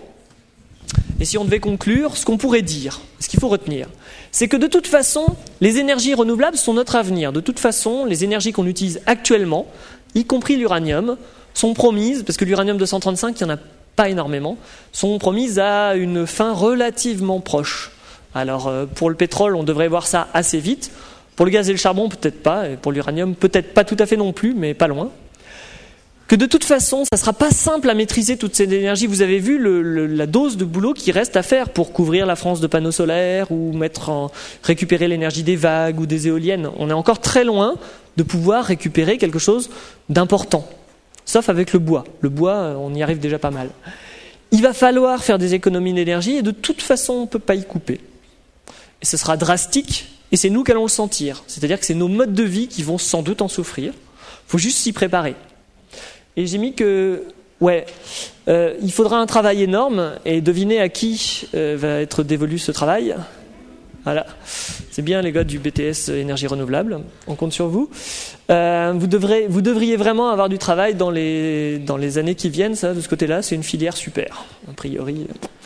Et si on devait conclure, ce qu'on pourrait dire, ce qu'il faut retenir, c'est que de toute façon, les énergies renouvelables sont notre avenir. De toute façon, les énergies qu'on utilise actuellement, y compris l'uranium, sont promises, parce que l'uranium deux cent trente-cinq, il n'y en a pas énormément, sont promises à une fin relativement proche. Alors euh, pour le pétrole, on devrait voir ça assez vite. Pour le gaz et le charbon, peut-être pas. Et pour l'uranium, peut-être pas tout à fait non plus, mais pas loin. Que de toute façon, ça ne sera pas simple à maîtriser toutes ces énergies. Vous avez vu le, le, la dose de boulot qui reste à faire pour couvrir la France de panneaux solaires ou mettre en, récupérer l'énergie des vagues ou des éoliennes. On est encore très loin de pouvoir récupérer quelque chose d'important. Sauf avec le bois. Le bois, on y arrive déjà pas mal. Il va falloir faire des économies d'énergie et de toute façon, on ne peut pas y couper. Et ce sera drastique et c'est nous qui allons le sentir. C'est-à-dire que c'est nos modes de vie qui vont sans doute en souffrir. Il faut juste s'y préparer. Et j'ai mis que, ouais, euh, il faudra un travail énorme, et devinez à qui euh, va être dévolu ce travail. Voilà, c'est bien les gars du B T S énergie renouvelable, on compte sur vous. Euh, vous, devrez, vous devriez vraiment avoir du travail dans les, dans les années qui viennent, ça, de ce côté-là, c'est une filière super, a priori.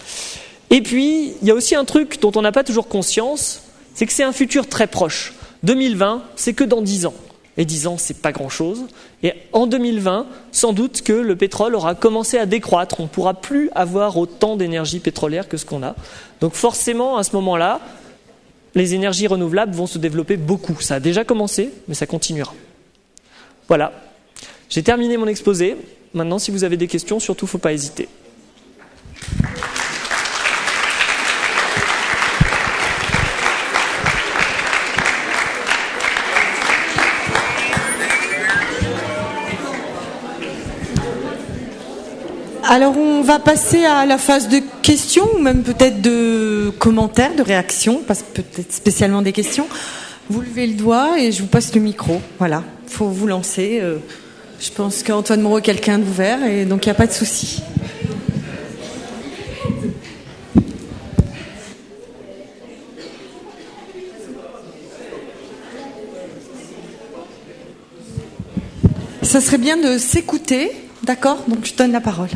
Et puis, il y a aussi un truc dont on n'a pas toujours conscience, c'est que c'est un futur très proche. deux mille vingt, c'est que dans dix ans. Et dix ans, c'est pas grand-chose. Et en deux mille vingt, sans doute que le pétrole aura commencé à décroître. On ne pourra plus avoir autant d'énergie pétrolière que ce qu'on a. Donc forcément, à ce moment-là, les énergies renouvelables vont se développer beaucoup. Ça a déjà commencé, mais ça continuera. Voilà. J'ai terminé mon exposé. Maintenant, si vous avez des questions, surtout, il ne faut pas hésiter. Alors on va passer à la phase de questions ou même peut-être de commentaires, de réactions, pas peut-être spécialement des questions. Vous levez le doigt et je vous passe le micro. Voilà, il faut vous lancer. Je pense qu'Antoine Moreau est quelqu'un d'ouvert et donc il n'y a pas de souci. Ça serait bien de s'écouter, d'accord ? Donc je donne la parole.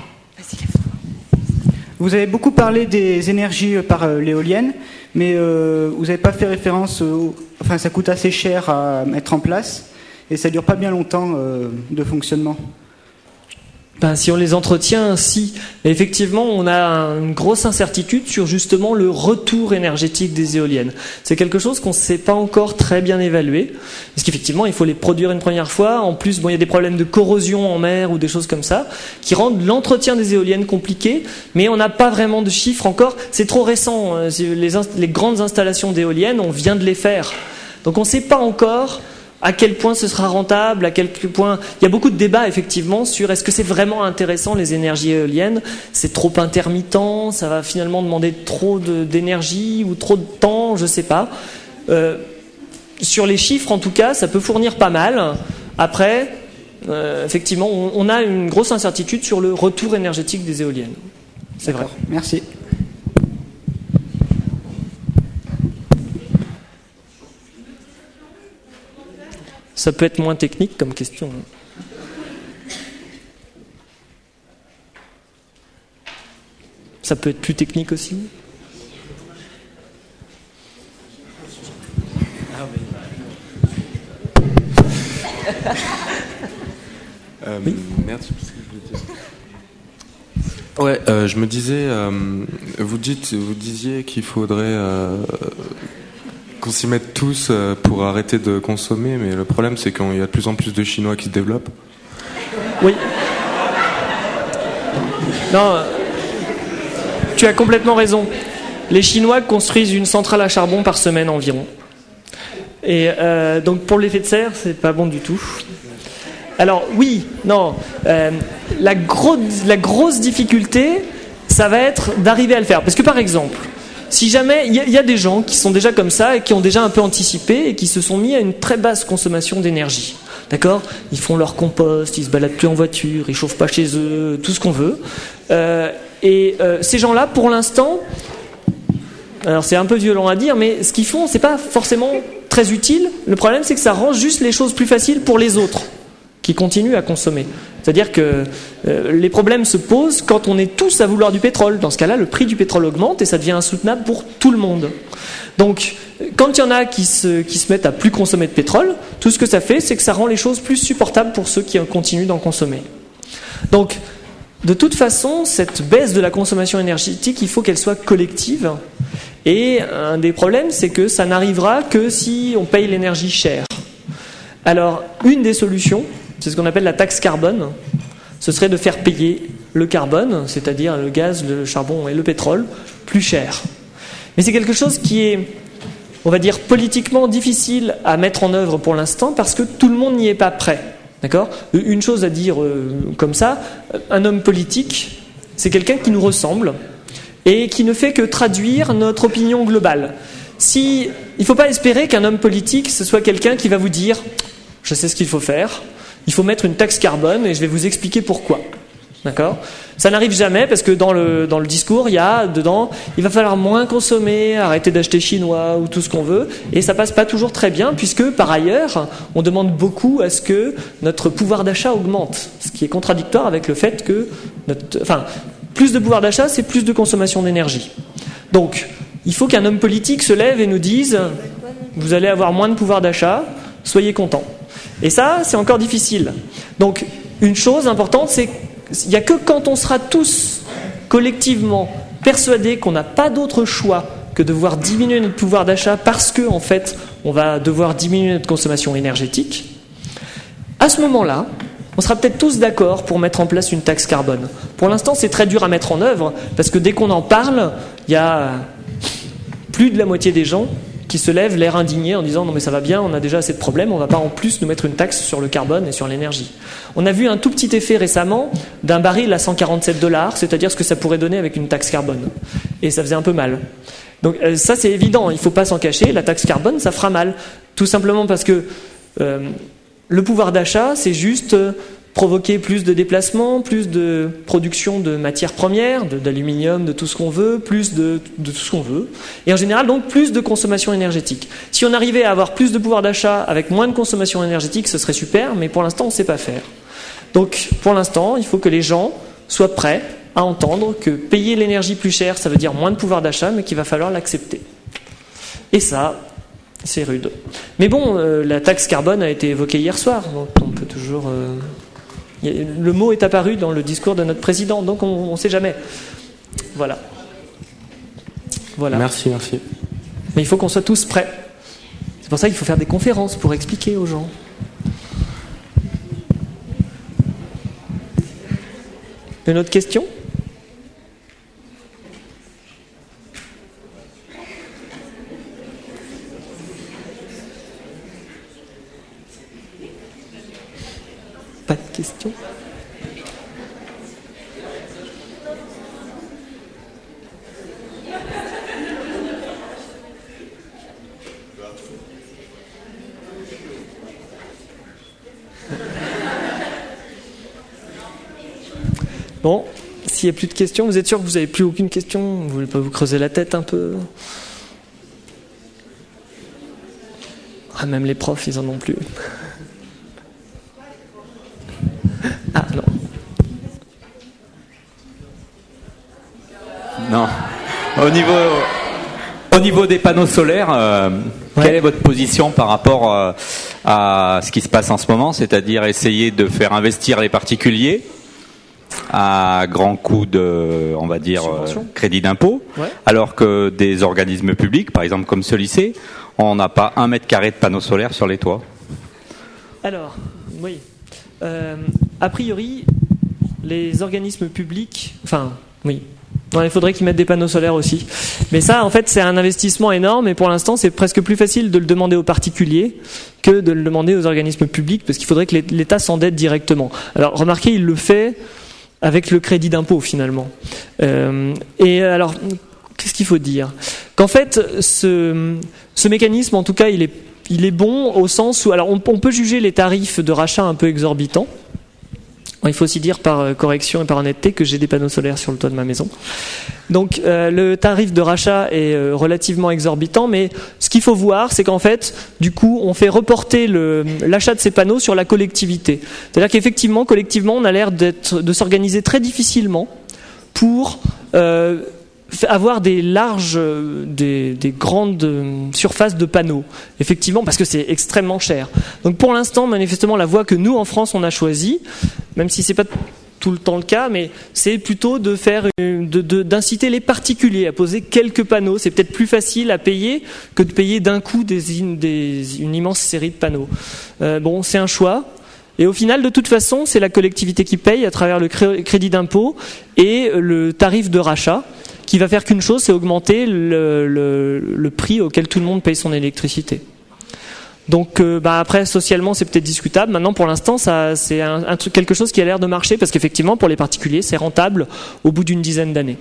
Vous avez beaucoup parlé des énergies par euh, l'éolienne, mais euh, vous n'avez pas fait référence, au, enfin ça coûte assez cher à mettre en place et ça dure pas bien longtemps euh, de fonctionnement. Ben, si on les entretient, si. Et effectivement, on a une grosse incertitude sur justement le retour énergétique des éoliennes. C'est quelque chose qu'on ne sait pas encore très bien évaluer. Parce qu'effectivement, il faut les produire une première fois. En plus, bon, il y a des problèmes de corrosion en mer ou des choses comme ça, qui rendent l'entretien des éoliennes compliqué. Mais on n'a pas vraiment de chiffres encore. C'est trop récent. Les, inst- les grandes installations d'éoliennes, on vient de les faire. Donc on ne sait pas encore à quel point ce sera rentable, à quel point... Il y a beaucoup de débats, effectivement, sur est-ce que c'est vraiment intéressant, les énergies éoliennes. C'est trop intermittent, ça va finalement demander trop de, d'énergie ou trop de temps, je ne sais pas. Euh, sur les chiffres, en tout cas, ça peut fournir pas mal. Après, euh, effectivement, on, on a une grosse incertitude sur le retour énergétique des éoliennes. C'est D'accord. vrai. Merci. Ça peut être moins technique comme question. Ça peut être plus technique aussi. euh, oui. Merde, je sais plus ce que je voulais dire. Ouais, euh, je me disais, euh, vous dites, vous disiez qu'il faudrait euh, qu'on s'y mette tous pour arrêter de consommer, mais le problème c'est qu'il y a de plus en plus de Chinois qui se développent. Oui. Non, tu as complètement raison. Les Chinois construisent une centrale à charbon par semaine environ. Et euh, donc pour l'effet de serre, c'est pas bon du tout. Alors oui, non, euh, la, gros, la grosse difficulté, ça va être d'arriver à le faire. Parce que par exemple, si jamais il y, y a des gens qui sont déjà comme ça et qui ont déjà un peu anticipé et qui se sont mis à une très basse consommation d'énergie. D'accord ? Ils font leur compost, ils se baladent plus en voiture, ils chauffent pas chez eux, tout ce qu'on veut. Euh, et euh, ces gens-là, pour l'instant, alors c'est un peu violent à dire, mais ce qu'ils font, c'est pas forcément très utile. Le problème, c'est que ça rend juste les choses plus faciles pour les autres qui continuent à consommer. C'est-à-dire que euh, les problèmes se posent quand on est tous à vouloir du pétrole. Dans ce cas-là, le prix du pétrole augmente et ça devient insoutenable pour tout le monde. Donc, quand il y en a qui se, qui se mettent à plus consommer de pétrole, tout ce que ça fait, c'est que ça rend les choses plus supportables pour ceux qui continuent d'en consommer. Donc, de toute façon, cette baisse de la consommation énergétique, il faut qu'elle soit collective. Et un des problèmes, c'est que ça n'arrivera que si on paye l'énergie chère. Alors, une des solutions, c'est ce qu'on appelle la taxe carbone. Ce serait de faire payer le carbone, c'est-à-dire le gaz, le charbon et le pétrole, plus cher. Mais c'est quelque chose qui est, on va dire, politiquement difficile à mettre en œuvre pour l'instant parce que tout le monde n'y est pas prêt. D'accord ? Une chose à dire euh, comme ça, un homme politique, c'est quelqu'un qui nous ressemble et qui ne fait que traduire notre opinion globale. Si, il ne faut pas espérer qu'un homme politique, ce soit quelqu'un qui va vous dire « je sais ce qu'il faut faire ». Il faut mettre une taxe carbone et je vais vous expliquer pourquoi. D'accord ? Ça n'arrive jamais parce que dans le, dans le discours, il y a dedans, il va falloir moins consommer, arrêter d'acheter chinois ou tout ce qu'on veut. Et ça passe pas toujours très bien puisque, par ailleurs, on demande beaucoup à ce que notre pouvoir d'achat augmente. Ce qui est contradictoire avec le fait que, notre, enfin, plus de pouvoir d'achat, c'est plus de consommation d'énergie. Donc, il faut qu'un homme politique se lève et nous dise, vous allez avoir moins de pouvoir d'achat, soyez contents. Et ça, c'est encore difficile. Donc, une chose importante, c'est qu'il n'y a que quand on sera tous collectivement persuadés qu'on n'a pas d'autre choix que de devoir diminuer notre pouvoir d'achat parce que, en fait, on va devoir diminuer notre consommation énergétique, à ce moment-là, on sera peut-être tous d'accord pour mettre en place une taxe carbone. Pour l'instant, c'est très dur à mettre en œuvre parce que dès qu'on en parle, il y a plus de la moitié des gens qui se lèvent l'air indigné en disant « non mais ça va bien, on a déjà assez de problèmes, on ne va pas en plus nous mettre une taxe sur le carbone et sur l'énergie ». On a vu un tout petit effet récemment d'un baril à cent quarante-sept dollars, c'est-à-dire ce que ça pourrait donner avec une taxe carbone. Et ça faisait un peu mal. Donc euh, ça c'est évident, il ne faut pas s'en cacher, la taxe carbone ça fera mal. Tout simplement parce que euh, le pouvoir d'achat c'est juste euh, provoquer plus de déplacements, plus de production de matières premières, de, d'aluminium, de tout ce qu'on veut, plus de, de tout ce qu'on veut. Et en général, donc, plus de consommation énergétique. Si on arrivait à avoir plus de pouvoir d'achat avec moins de consommation énergétique, ce serait super, mais pour l'instant, on ne sait pas faire. Donc, pour l'instant, il faut que les gens soient prêts à entendre que payer l'énergie plus chère, ça veut dire moins de pouvoir d'achat, mais qu'il va falloir l'accepter. Et ça, c'est rude. Mais bon, euh, la taxe carbone a été évoquée hier soir, donc on peut toujours... Euh Le mot est apparu dans le discours de notre président, donc on ne sait jamais. Voilà. Voilà. Merci, merci. Mais il faut qu'on soit tous prêts. C'est pour ça qu'il faut faire des conférences pour expliquer aux gens. Une autre question ? Pas de questions ? Bon, s'il n'y a plus de questions, vous êtes sûr que vous n'avez plus aucune question ? Vous ne voulez pas vous creuser la tête un peu ? Ah, même les profs, ils en ont plus. Ah, non. Non. Au niveau, au niveau des panneaux solaires, euh, ouais. Quelle est votre position par rapport euh, à ce qui se passe en ce moment, c'est-à-dire essayer de faire investir les particuliers à grand coût de, on va dire, euh, crédit d'impôt, ouais. Alors que des organismes publics, par exemple comme ce lycée, on n'a pas un mètre carré de panneaux solaires sur les toits. Alors, oui. Euh, a priori, les organismes publics, enfin, oui, non, il faudrait qu'ils mettent des panneaux solaires aussi. Mais ça, en fait, c'est un investissement énorme et pour l'instant, c'est presque plus facile de le demander aux particuliers que de le demander aux organismes publics parce qu'il faudrait que l'État s'endette directement. Alors, remarquez, il le fait avec le crédit d'impôt finalement. Euh, et alors, qu'est-ce qu'il faut dire ? Qu'en fait, ce, ce mécanisme, en tout cas, il est, il est bon au sens où, alors on, on peut juger les tarifs de rachat un peu exorbitants. Il faut aussi dire par correction et par honnêteté que j'ai des panneaux solaires sur le toit de ma maison. Donc euh, le tarif de rachat est euh, relativement exorbitant, mais ce qu'il faut voir, c'est qu'en fait, du coup, on fait reporter le, l'achat de ces panneaux sur la collectivité. C'est-à-dire qu'effectivement, collectivement, on a l'air d'être, de s'organiser très difficilement pour euh, avoir des larges, des, des grandes surfaces de panneaux. Effectivement, parce que c'est extrêmement cher. Donc pour l'instant, manifestement, la voie que nous, en France, on a choisie, même si c'est pas tout le temps le cas, mais c'est plutôt de faire, une, de, de, d'inciter les particuliers à poser quelques panneaux. C'est peut-être plus facile à payer que de payer d'un coup des, des, une immense série de panneaux. Euh, bon, c'est un choix. Et au final, de toute façon, c'est la collectivité qui paye à travers le crédit d'impôt et le tarif de rachat, qui va faire qu'une chose, c'est augmenter le, le, le prix auquel tout le monde paye son électricité. Donc, euh, bah après, socialement, c'est peut-être discutable. Maintenant, pour l'instant, ça, c'est un, un truc, quelque chose qui a l'air de marcher, parce qu'effectivement, pour les particuliers, c'est rentable au bout d'une dizaine d'années.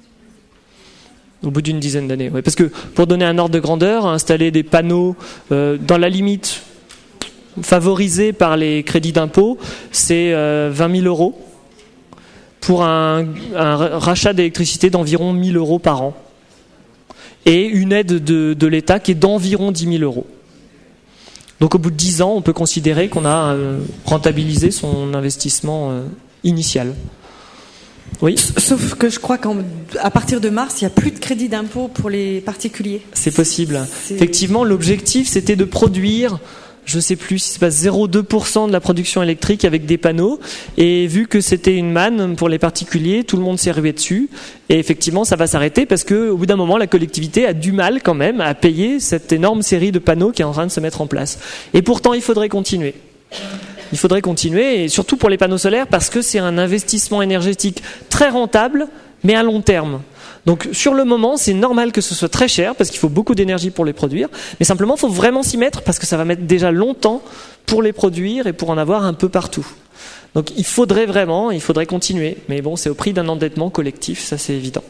Au bout d'une dizaine d'années, oui. Parce que, pour donner un ordre de grandeur, installer des panneaux euh, dans la limite favorisée par les crédits d'impôt, c'est euh, vingt mille euros pour un, un rachat d'électricité d'environ mille euros par an. Et une aide de, de l'État qui est d'environ dix mille euros. Donc au bout de dix ans, on peut considérer qu'on a euh, rentabilisé son investissement euh, initial. Oui. Sauf que je crois qu'à partir de mars, il n'y a plus de crédit d'impôt pour les particuliers. C'est possible. C'est... Effectivement, l'objectif, c'était de produire, je ne sais plus si c'est pas zéro virgule deux pour cent de la production électrique avec des panneaux. Et vu que c'était une manne pour les particuliers, tout le monde s'est rué dessus. Et effectivement, ça va s'arrêter parce qu'au bout d'un moment, la collectivité a du mal quand même à payer cette énorme série de panneaux qui est en train de se mettre en place. Et pourtant, il faudrait continuer. Il faudrait continuer, et surtout pour les panneaux solaires, parce que c'est un investissement énergétique très rentable, mais à long terme. Donc sur le moment, c'est normal que ce soit très cher, parce qu'il faut beaucoup d'énergie pour les produire, mais simplement, il faut vraiment s'y mettre, parce que ça va mettre déjà longtemps pour les produire et pour en avoir un peu partout. Donc il faudrait vraiment, il faudrait continuer, mais bon, c'est au prix d'un endettement collectif, ça c'est évident.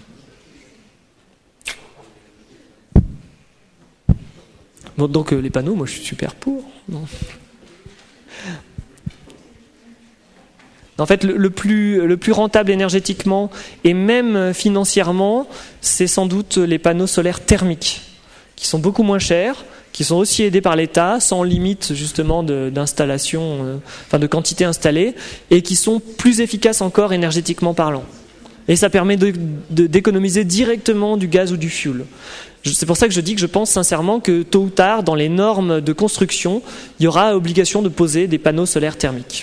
Bon, donc euh, les panneaux, moi je suis super pour. Non. En fait, le, le, plus, le plus rentable énergétiquement et même financièrement, c'est sans doute les panneaux solaires thermiques, qui sont beaucoup moins chers, qui sont aussi aidés par l'État, sans limite justement de, d'installation, euh, enfin de quantité installée, et qui sont plus efficaces encore énergétiquement parlant. Et ça permet de, de, d'économiser directement du gaz ou du fioul. C'est pour ça que je dis que je pense sincèrement que tôt ou tard, dans les normes de construction, il y aura obligation de poser des panneaux solaires thermiques.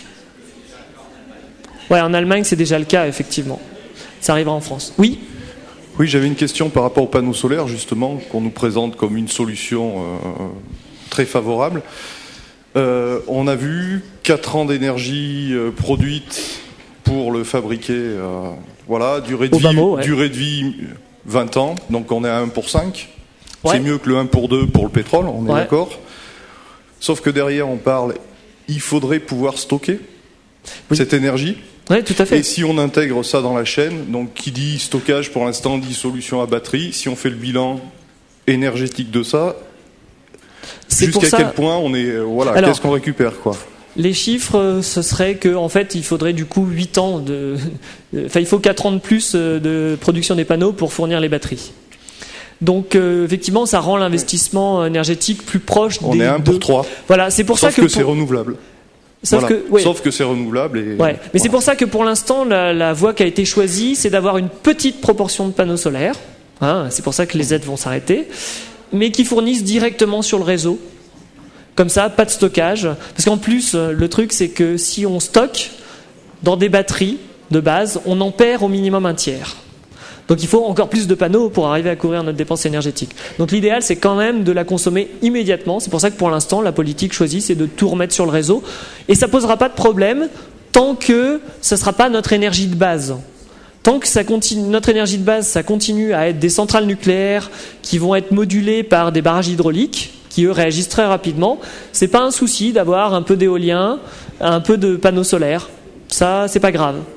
Ouais, en Allemagne, c'est déjà le cas, effectivement. Ça arrivera en France. Oui ? Oui, j'avais une question par rapport aux panneaux solaires, justement, qu'on nous présente comme une solution euh, très favorable. Euh, on a vu quatre ans d'énergie euh, produite pour le fabriquer. Euh, voilà, durée de, vie, mot, ouais. durée de vie vingt ans, donc on est à un pour cinq. Ouais. C'est mieux que le un pour deux pour le pétrole, on est ouais. d'accord. Sauf que derrière, on parle, il faudrait pouvoir stocker oui. cette énergie. Oui, tout à fait. Et si on intègre ça dans la chaîne, donc qui dit stockage pour l'instant dit solution à batterie, si on fait le bilan énergétique de ça, c'est jusqu'à ça... quel point on est, voilà, Alors, qu'est-ce qu'on récupère, quoi. Les chiffres, ce serait que, en fait, il faudrait du coup huit ans de, enfin, il faut quatre ans de plus de production des panneaux pour fournir les batteries. Donc, euh, effectivement, ça rend l'investissement énergétique plus proche des. On est un pour trois. Voilà, c'est pour Sauf ça que. que pour... c'est renouvelable. Sauf, voilà. que, ouais. Sauf que c'est renouvelable. Et... Ouais. Mais voilà. c'est pour ça que pour l'instant, la, la voie qui a été choisie, c'est d'avoir une petite proportion de panneaux solaires. Hein, c'est pour ça que les aides vont s'arrêter. Mais qui fournissent directement sur le réseau. Comme ça, pas de stockage. Parce qu'en plus, le truc, c'est que si on stocke dans des batteries de base, on en perd au minimum un tiers. Donc il faut encore plus de panneaux pour arriver à couvrir notre dépense énergétique. Donc l'idéal, c'est quand même de la consommer immédiatement. C'est pour ça que pour l'instant, la politique choisie, c'est de tout remettre sur le réseau. Et ça ne posera pas de problème tant que ce ne sera pas notre énergie de base. Tant que ça continue, notre énergie de base, ça continue à être des centrales nucléaires qui vont être modulées par des barrages hydrauliques, qui eux réagissent très rapidement, c'est pas un souci d'avoir un peu d'éolien, un peu de panneaux solaires. Ça, c'est pas grave.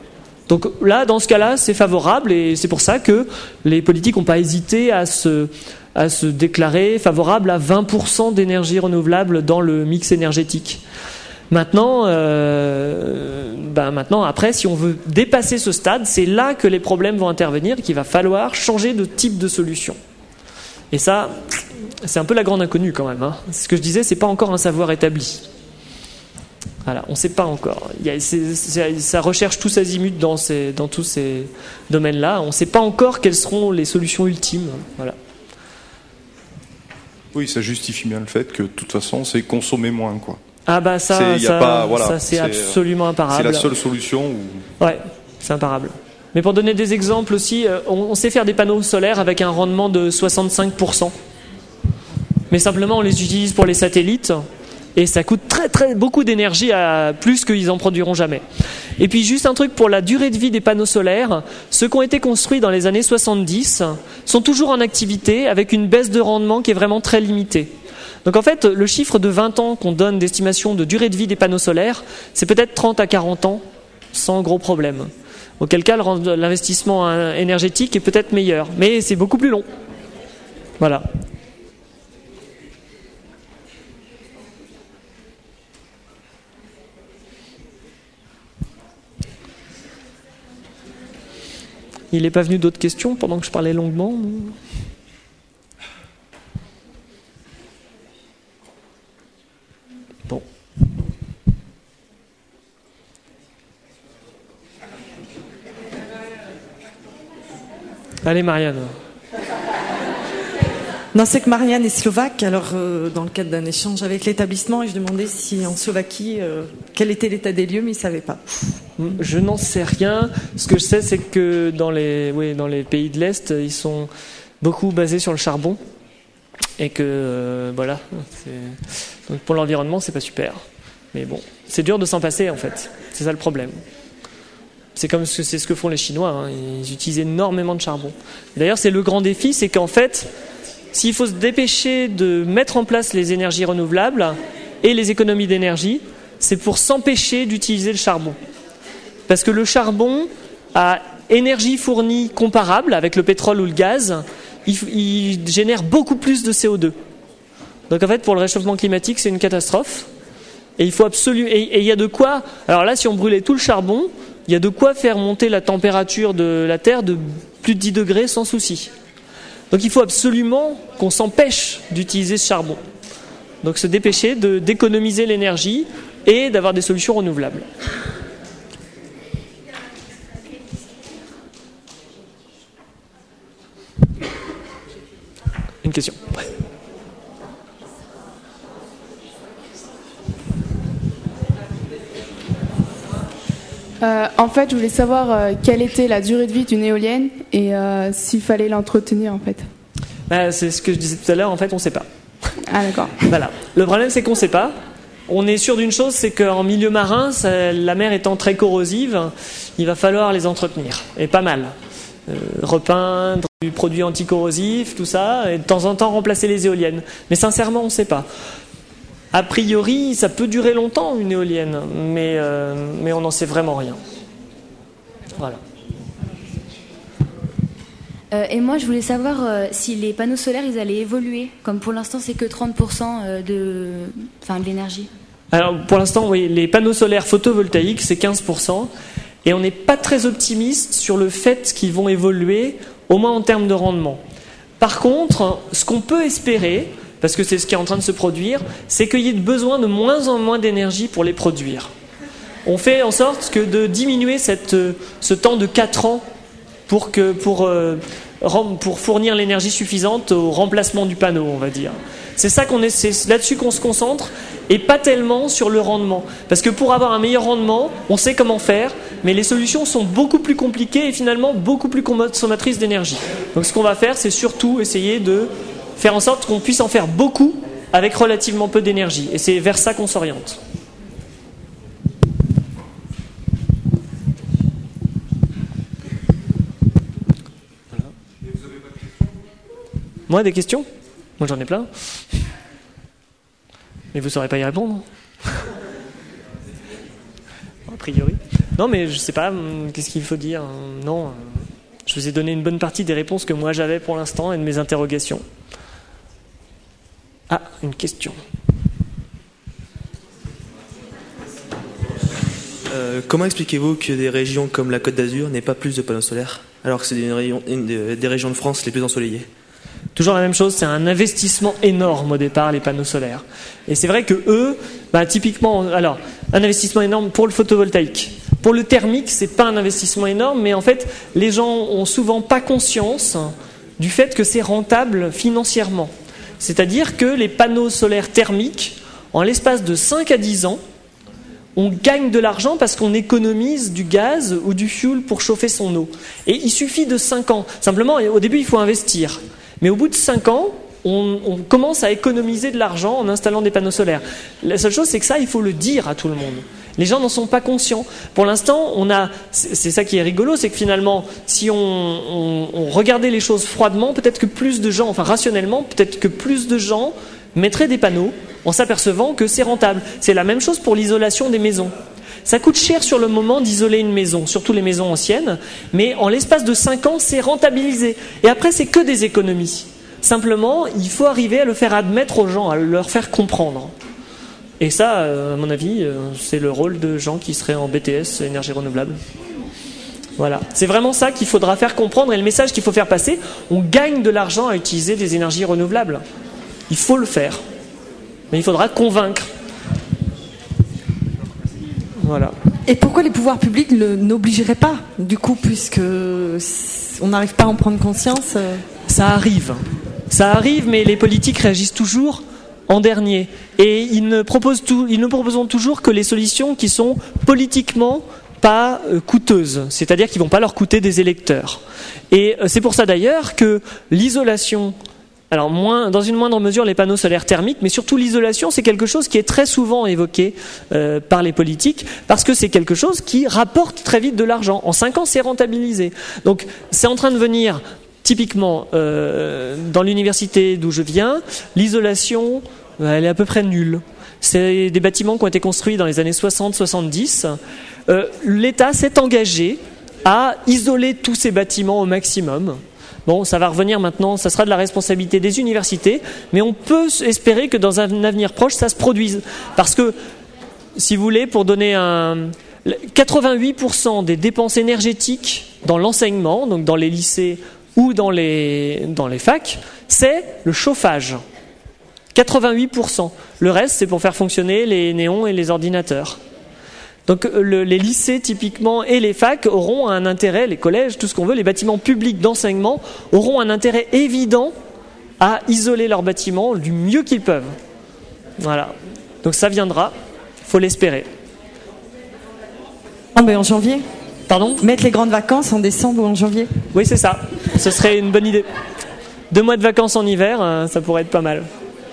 Donc là, dans ce cas-là, c'est favorable et c'est pour ça que les politiques n'ont pas hésité à se, à se déclarer favorable à vingt pour cent d'énergie renouvelable dans le mix énergétique. Maintenant, euh, ben maintenant, après, si on veut dépasser ce stade, c'est là que les problèmes vont intervenir et qu'il va falloir changer de type de solution. Et ça, c'est un peu la grande inconnue quand même. Hein. Ce que je disais, c'est pas encore un savoir établi. Voilà, on ne sait pas encore. Il y a, c'est, c'est, ça recherche tous azimuts dans, ces, dans tous ces domaines-là. On ne sait pas encore quelles seront les solutions ultimes. Voilà. Oui, ça justifie bien le fait que de toute façon, c'est consommer moins, quoi. Ah bah ça, c'est, ça, pas, voilà, ça c'est, c'est absolument imparable. C'est la seule solution. Où... Ouais, c'est imparable. Mais pour donner des exemples aussi, on, on sait faire des panneaux solaires avec un rendement de soixante-cinq pour cent. Mais simplement, on les utilise pour les satellites et ça coûte très très beaucoup d'énergie, à plus qu'ils en produiront jamais. Et puis juste un truc pour la durée de vie des panneaux solaires, ceux qui ont été construits dans les années soixante-dix sont toujours en activité avec une baisse de rendement qui est vraiment très limitée. Donc en fait, le chiffre de vingt ans qu'on donne d'estimation de durée de vie des panneaux solaires, c'est peut-être trente à quarante ans, sans gros problème. Auquel cas, l'investissement énergétique est peut-être meilleur, mais c'est beaucoup plus long. Voilà. Il n'est pas venu d'autres questions pendant que je parlais longuement. Bon. Allez, Marianne. Non, c'est que Marianne est slovaque, alors euh, dans le cadre d'un échange avec l'établissement, et je demandais si en Slovaquie, euh, quel était l'état des lieux, mais il ne savait pas. Je n'en sais rien. Ce que je sais, c'est que dans les, oui, dans les pays de l'Est, ils sont beaucoup basés sur le charbon. Et que, euh, voilà, c'est... Donc pour l'environnement, c'est pas super. Mais bon, c'est dur de s'en passer, en fait. C'est ça le problème. C'est comme ce, c'est ce que font les Chinois. Hein. Ils utilisent énormément de charbon. D'ailleurs, c'est le grand défi, c'est qu'en fait, s'il faut se dépêcher de mettre en place les énergies renouvelables et les économies d'énergie, c'est pour s'empêcher d'utiliser le charbon. Parce que le charbon a énergie fournie comparable avec le pétrole ou le gaz, il, il génère beaucoup plus de C O deux. Donc en fait, pour le réchauffement climatique, c'est une catastrophe. Et il faut absolument. Et il y a de quoi. Alors là, si on brûlait tout le charbon, il y a de quoi faire monter la température de la Terre de plus de dix degrés sans souci. Donc il faut absolument qu'on s'empêche d'utiliser ce charbon. Donc se dépêcher de, d'économiser l'énergie et d'avoir des solutions renouvelables. Une question. Euh, en fait, je voulais savoir euh, quelle était la durée de vie d'une éolienne et euh, s'il fallait l'entretenir, en fait. Bah, c'est ce que je disais tout à l'heure, en fait, on ne sait pas. Ah, d'accord. Voilà. Le problème, c'est qu'on ne sait pas. On est sûr d'une chose, c'est qu'en milieu marin, ça, la mer étant très corrosive, il va falloir les entretenir, et pas mal. Euh, repeindre, du produit anticorrosif, tout ça, et de temps en temps remplacer les éoliennes. Mais sincèrement, on ne sait pas. A priori, ça peut durer longtemps, une éolienne, mais, euh, mais on n'en sait vraiment rien. Voilà. Euh, et moi, je voulais savoir euh, si les panneaux solaires, ils allaient évoluer. Comme pour l'instant, c'est que trente pour cent de, enfin, de l'énergie. Alors, pour l'instant, oui, les panneaux solaires photovoltaïques, c'est quinze pour cent. Et on n'est pas très optimiste sur le fait qu'ils vont évoluer, au moins en termes de rendement. Par contre, ce qu'on peut espérer, parce que c'est ce qui est en train de se produire, c'est qu'il y ait besoin de moins en moins d'énergie pour les produire. On fait en sorte que de diminuer cette, ce temps de quatre ans pour, que, pour, euh, pour fournir l'énergie suffisante au remplacement du panneau, on va dire. C'est ça qu'on est, c'est là-dessus qu'on se concentre, et pas tellement sur le rendement. Parce que pour avoir un meilleur rendement, on sait comment faire, mais les solutions sont beaucoup plus compliquées et finalement beaucoup plus consommatrices d'énergie. Donc ce qu'on va faire, c'est surtout essayer de faire en sorte qu'on puisse en faire beaucoup avec relativement peu d'énergie. Et c'est vers ça qu'on s'oriente. Voilà. Moi, des questions ? Moi, j'en ai plein. Mais vous ne saurez pas y répondre ? A priori. Non, mais je sais pas, qu'est-ce qu'il faut dire? Non, je vous ai donné une bonne partie des réponses que moi j'avais pour l'instant et de mes interrogations. Ah, une question. Euh, comment expliquez-vous que des régions comme la Côte d'Azur n'aient pas plus de panneaux solaires, alors que c'est une région, une des régions de France les plus ensoleillées? Toujours la même chose, c'est un investissement énorme au départ, les panneaux solaires. Et c'est vrai que eux, bah, typiquement, alors, un investissement énorme pour le photovoltaïque. Pour le thermique, c'est pas un investissement énorme, mais en fait, les gens ont souvent pas conscience du fait que c'est rentable financièrement. C'est-à-dire que les panneaux solaires thermiques, en l'espace de cinq à dix ans, on gagne de l'argent parce qu'on économise du gaz ou du fuel pour chauffer son eau. Et il suffit de cinq ans. Simplement, au début, il faut investir. Mais au bout de cinq ans, on, on commence à économiser de l'argent en installant des panneaux solaires. La seule chose, c'est que ça, il faut le dire à tout le monde. Les gens n'en sont pas conscients. Pour l'instant, on a, c'est ça qui est rigolo, c'est que finalement, si on, on, on regardait les choses froidement, peut-être que plus de gens, enfin rationnellement, peut-être que plus de gens mettraient des panneaux en s'apercevant que c'est rentable. C'est la même chose pour l'isolation des maisons. Ça coûte cher sur le moment d'isoler une maison, surtout les maisons anciennes, mais en l'espace de cinq ans, c'est rentabilisé. Et après, c'est que des économies. Simplement, il faut arriver à le faire admettre aux gens, à leur faire comprendre. Et ça, à mon avis, c'est le rôle de gens qui seraient en B T S, énergie renouvelable. Voilà. C'est vraiment ça qu'il faudra faire comprendre et le message qu'il faut faire passer. On gagne de l'argent à utiliser des énergies renouvelables. Il faut le faire. Mais il faudra convaincre. Voilà. Et pourquoi les pouvoirs publics ne, n'obligeraient pas, du coup, puisque on n'arrive pas à en prendre conscience euh... Ça arrive. Ça arrive, mais les politiques réagissent toujours en dernier. Et ils ne proposent, tout, ils ne proposent toujours que les solutions qui sont politiquement pas euh, coûteuses, c'est-à-dire qui ne vont pas leur coûter des électeurs. Et euh, c'est pour ça d'ailleurs que l'isolation... Alors, moins, dans une moindre mesure, les panneaux solaires thermiques, mais surtout l'isolation, c'est quelque chose qui est très souvent évoqué euh, par les politiques, parce que c'est quelque chose qui rapporte très vite de l'argent. En cinq ans, c'est rentabilisé. Donc, c'est en train de venir, typiquement, euh, dans l'université d'où je viens, l'isolation, elle est à peu près nulle. C'est des bâtiments qui ont été construits dans les années soixante soixante-dix. Euh, L'État s'est engagé à isoler tous ces bâtiments au maximum. Bon, ça va revenir maintenant, ça sera de la responsabilité des universités, mais on peut espérer que dans un avenir proche, ça se produise. Parce que, si vous voulez, pour donner un... quatre-vingt-huit pour cent des dépenses énergétiques dans l'enseignement, donc dans les lycées ou dans les, dans les facs, c'est le chauffage. quatre-vingt-huit pour cent. Le reste, c'est pour faire fonctionner les néons et les ordinateurs. Donc le, les lycées typiquement et les facs auront un intérêt, les collèges, tout ce qu'on veut, les bâtiments publics d'enseignement auront un intérêt évident à isoler leurs bâtiments du mieux qu'ils peuvent. Voilà. Donc ça viendra, faut l'espérer. Ah ben en janvier. Pardon ? Mettre les grandes vacances en décembre ou en janvier. Oui, c'est ça. Ce serait une bonne idée. Deux mois de vacances en hiver, ça pourrait être pas mal.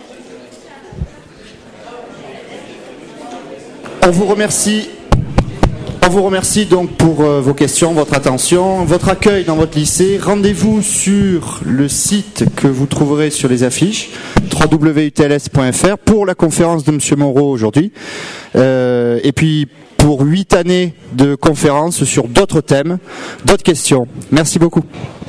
On vous remercie. On vous remercie donc pour euh, vos questions, votre attention, votre accueil dans votre lycée. Rendez-vous sur le site que vous trouverez sur les affiches, w w w point u t l s point f r, pour la conférence de M. Moreau aujourd'hui. Euh, et puis pour huit années de conférences sur d'autres thèmes, d'autres questions. Merci beaucoup.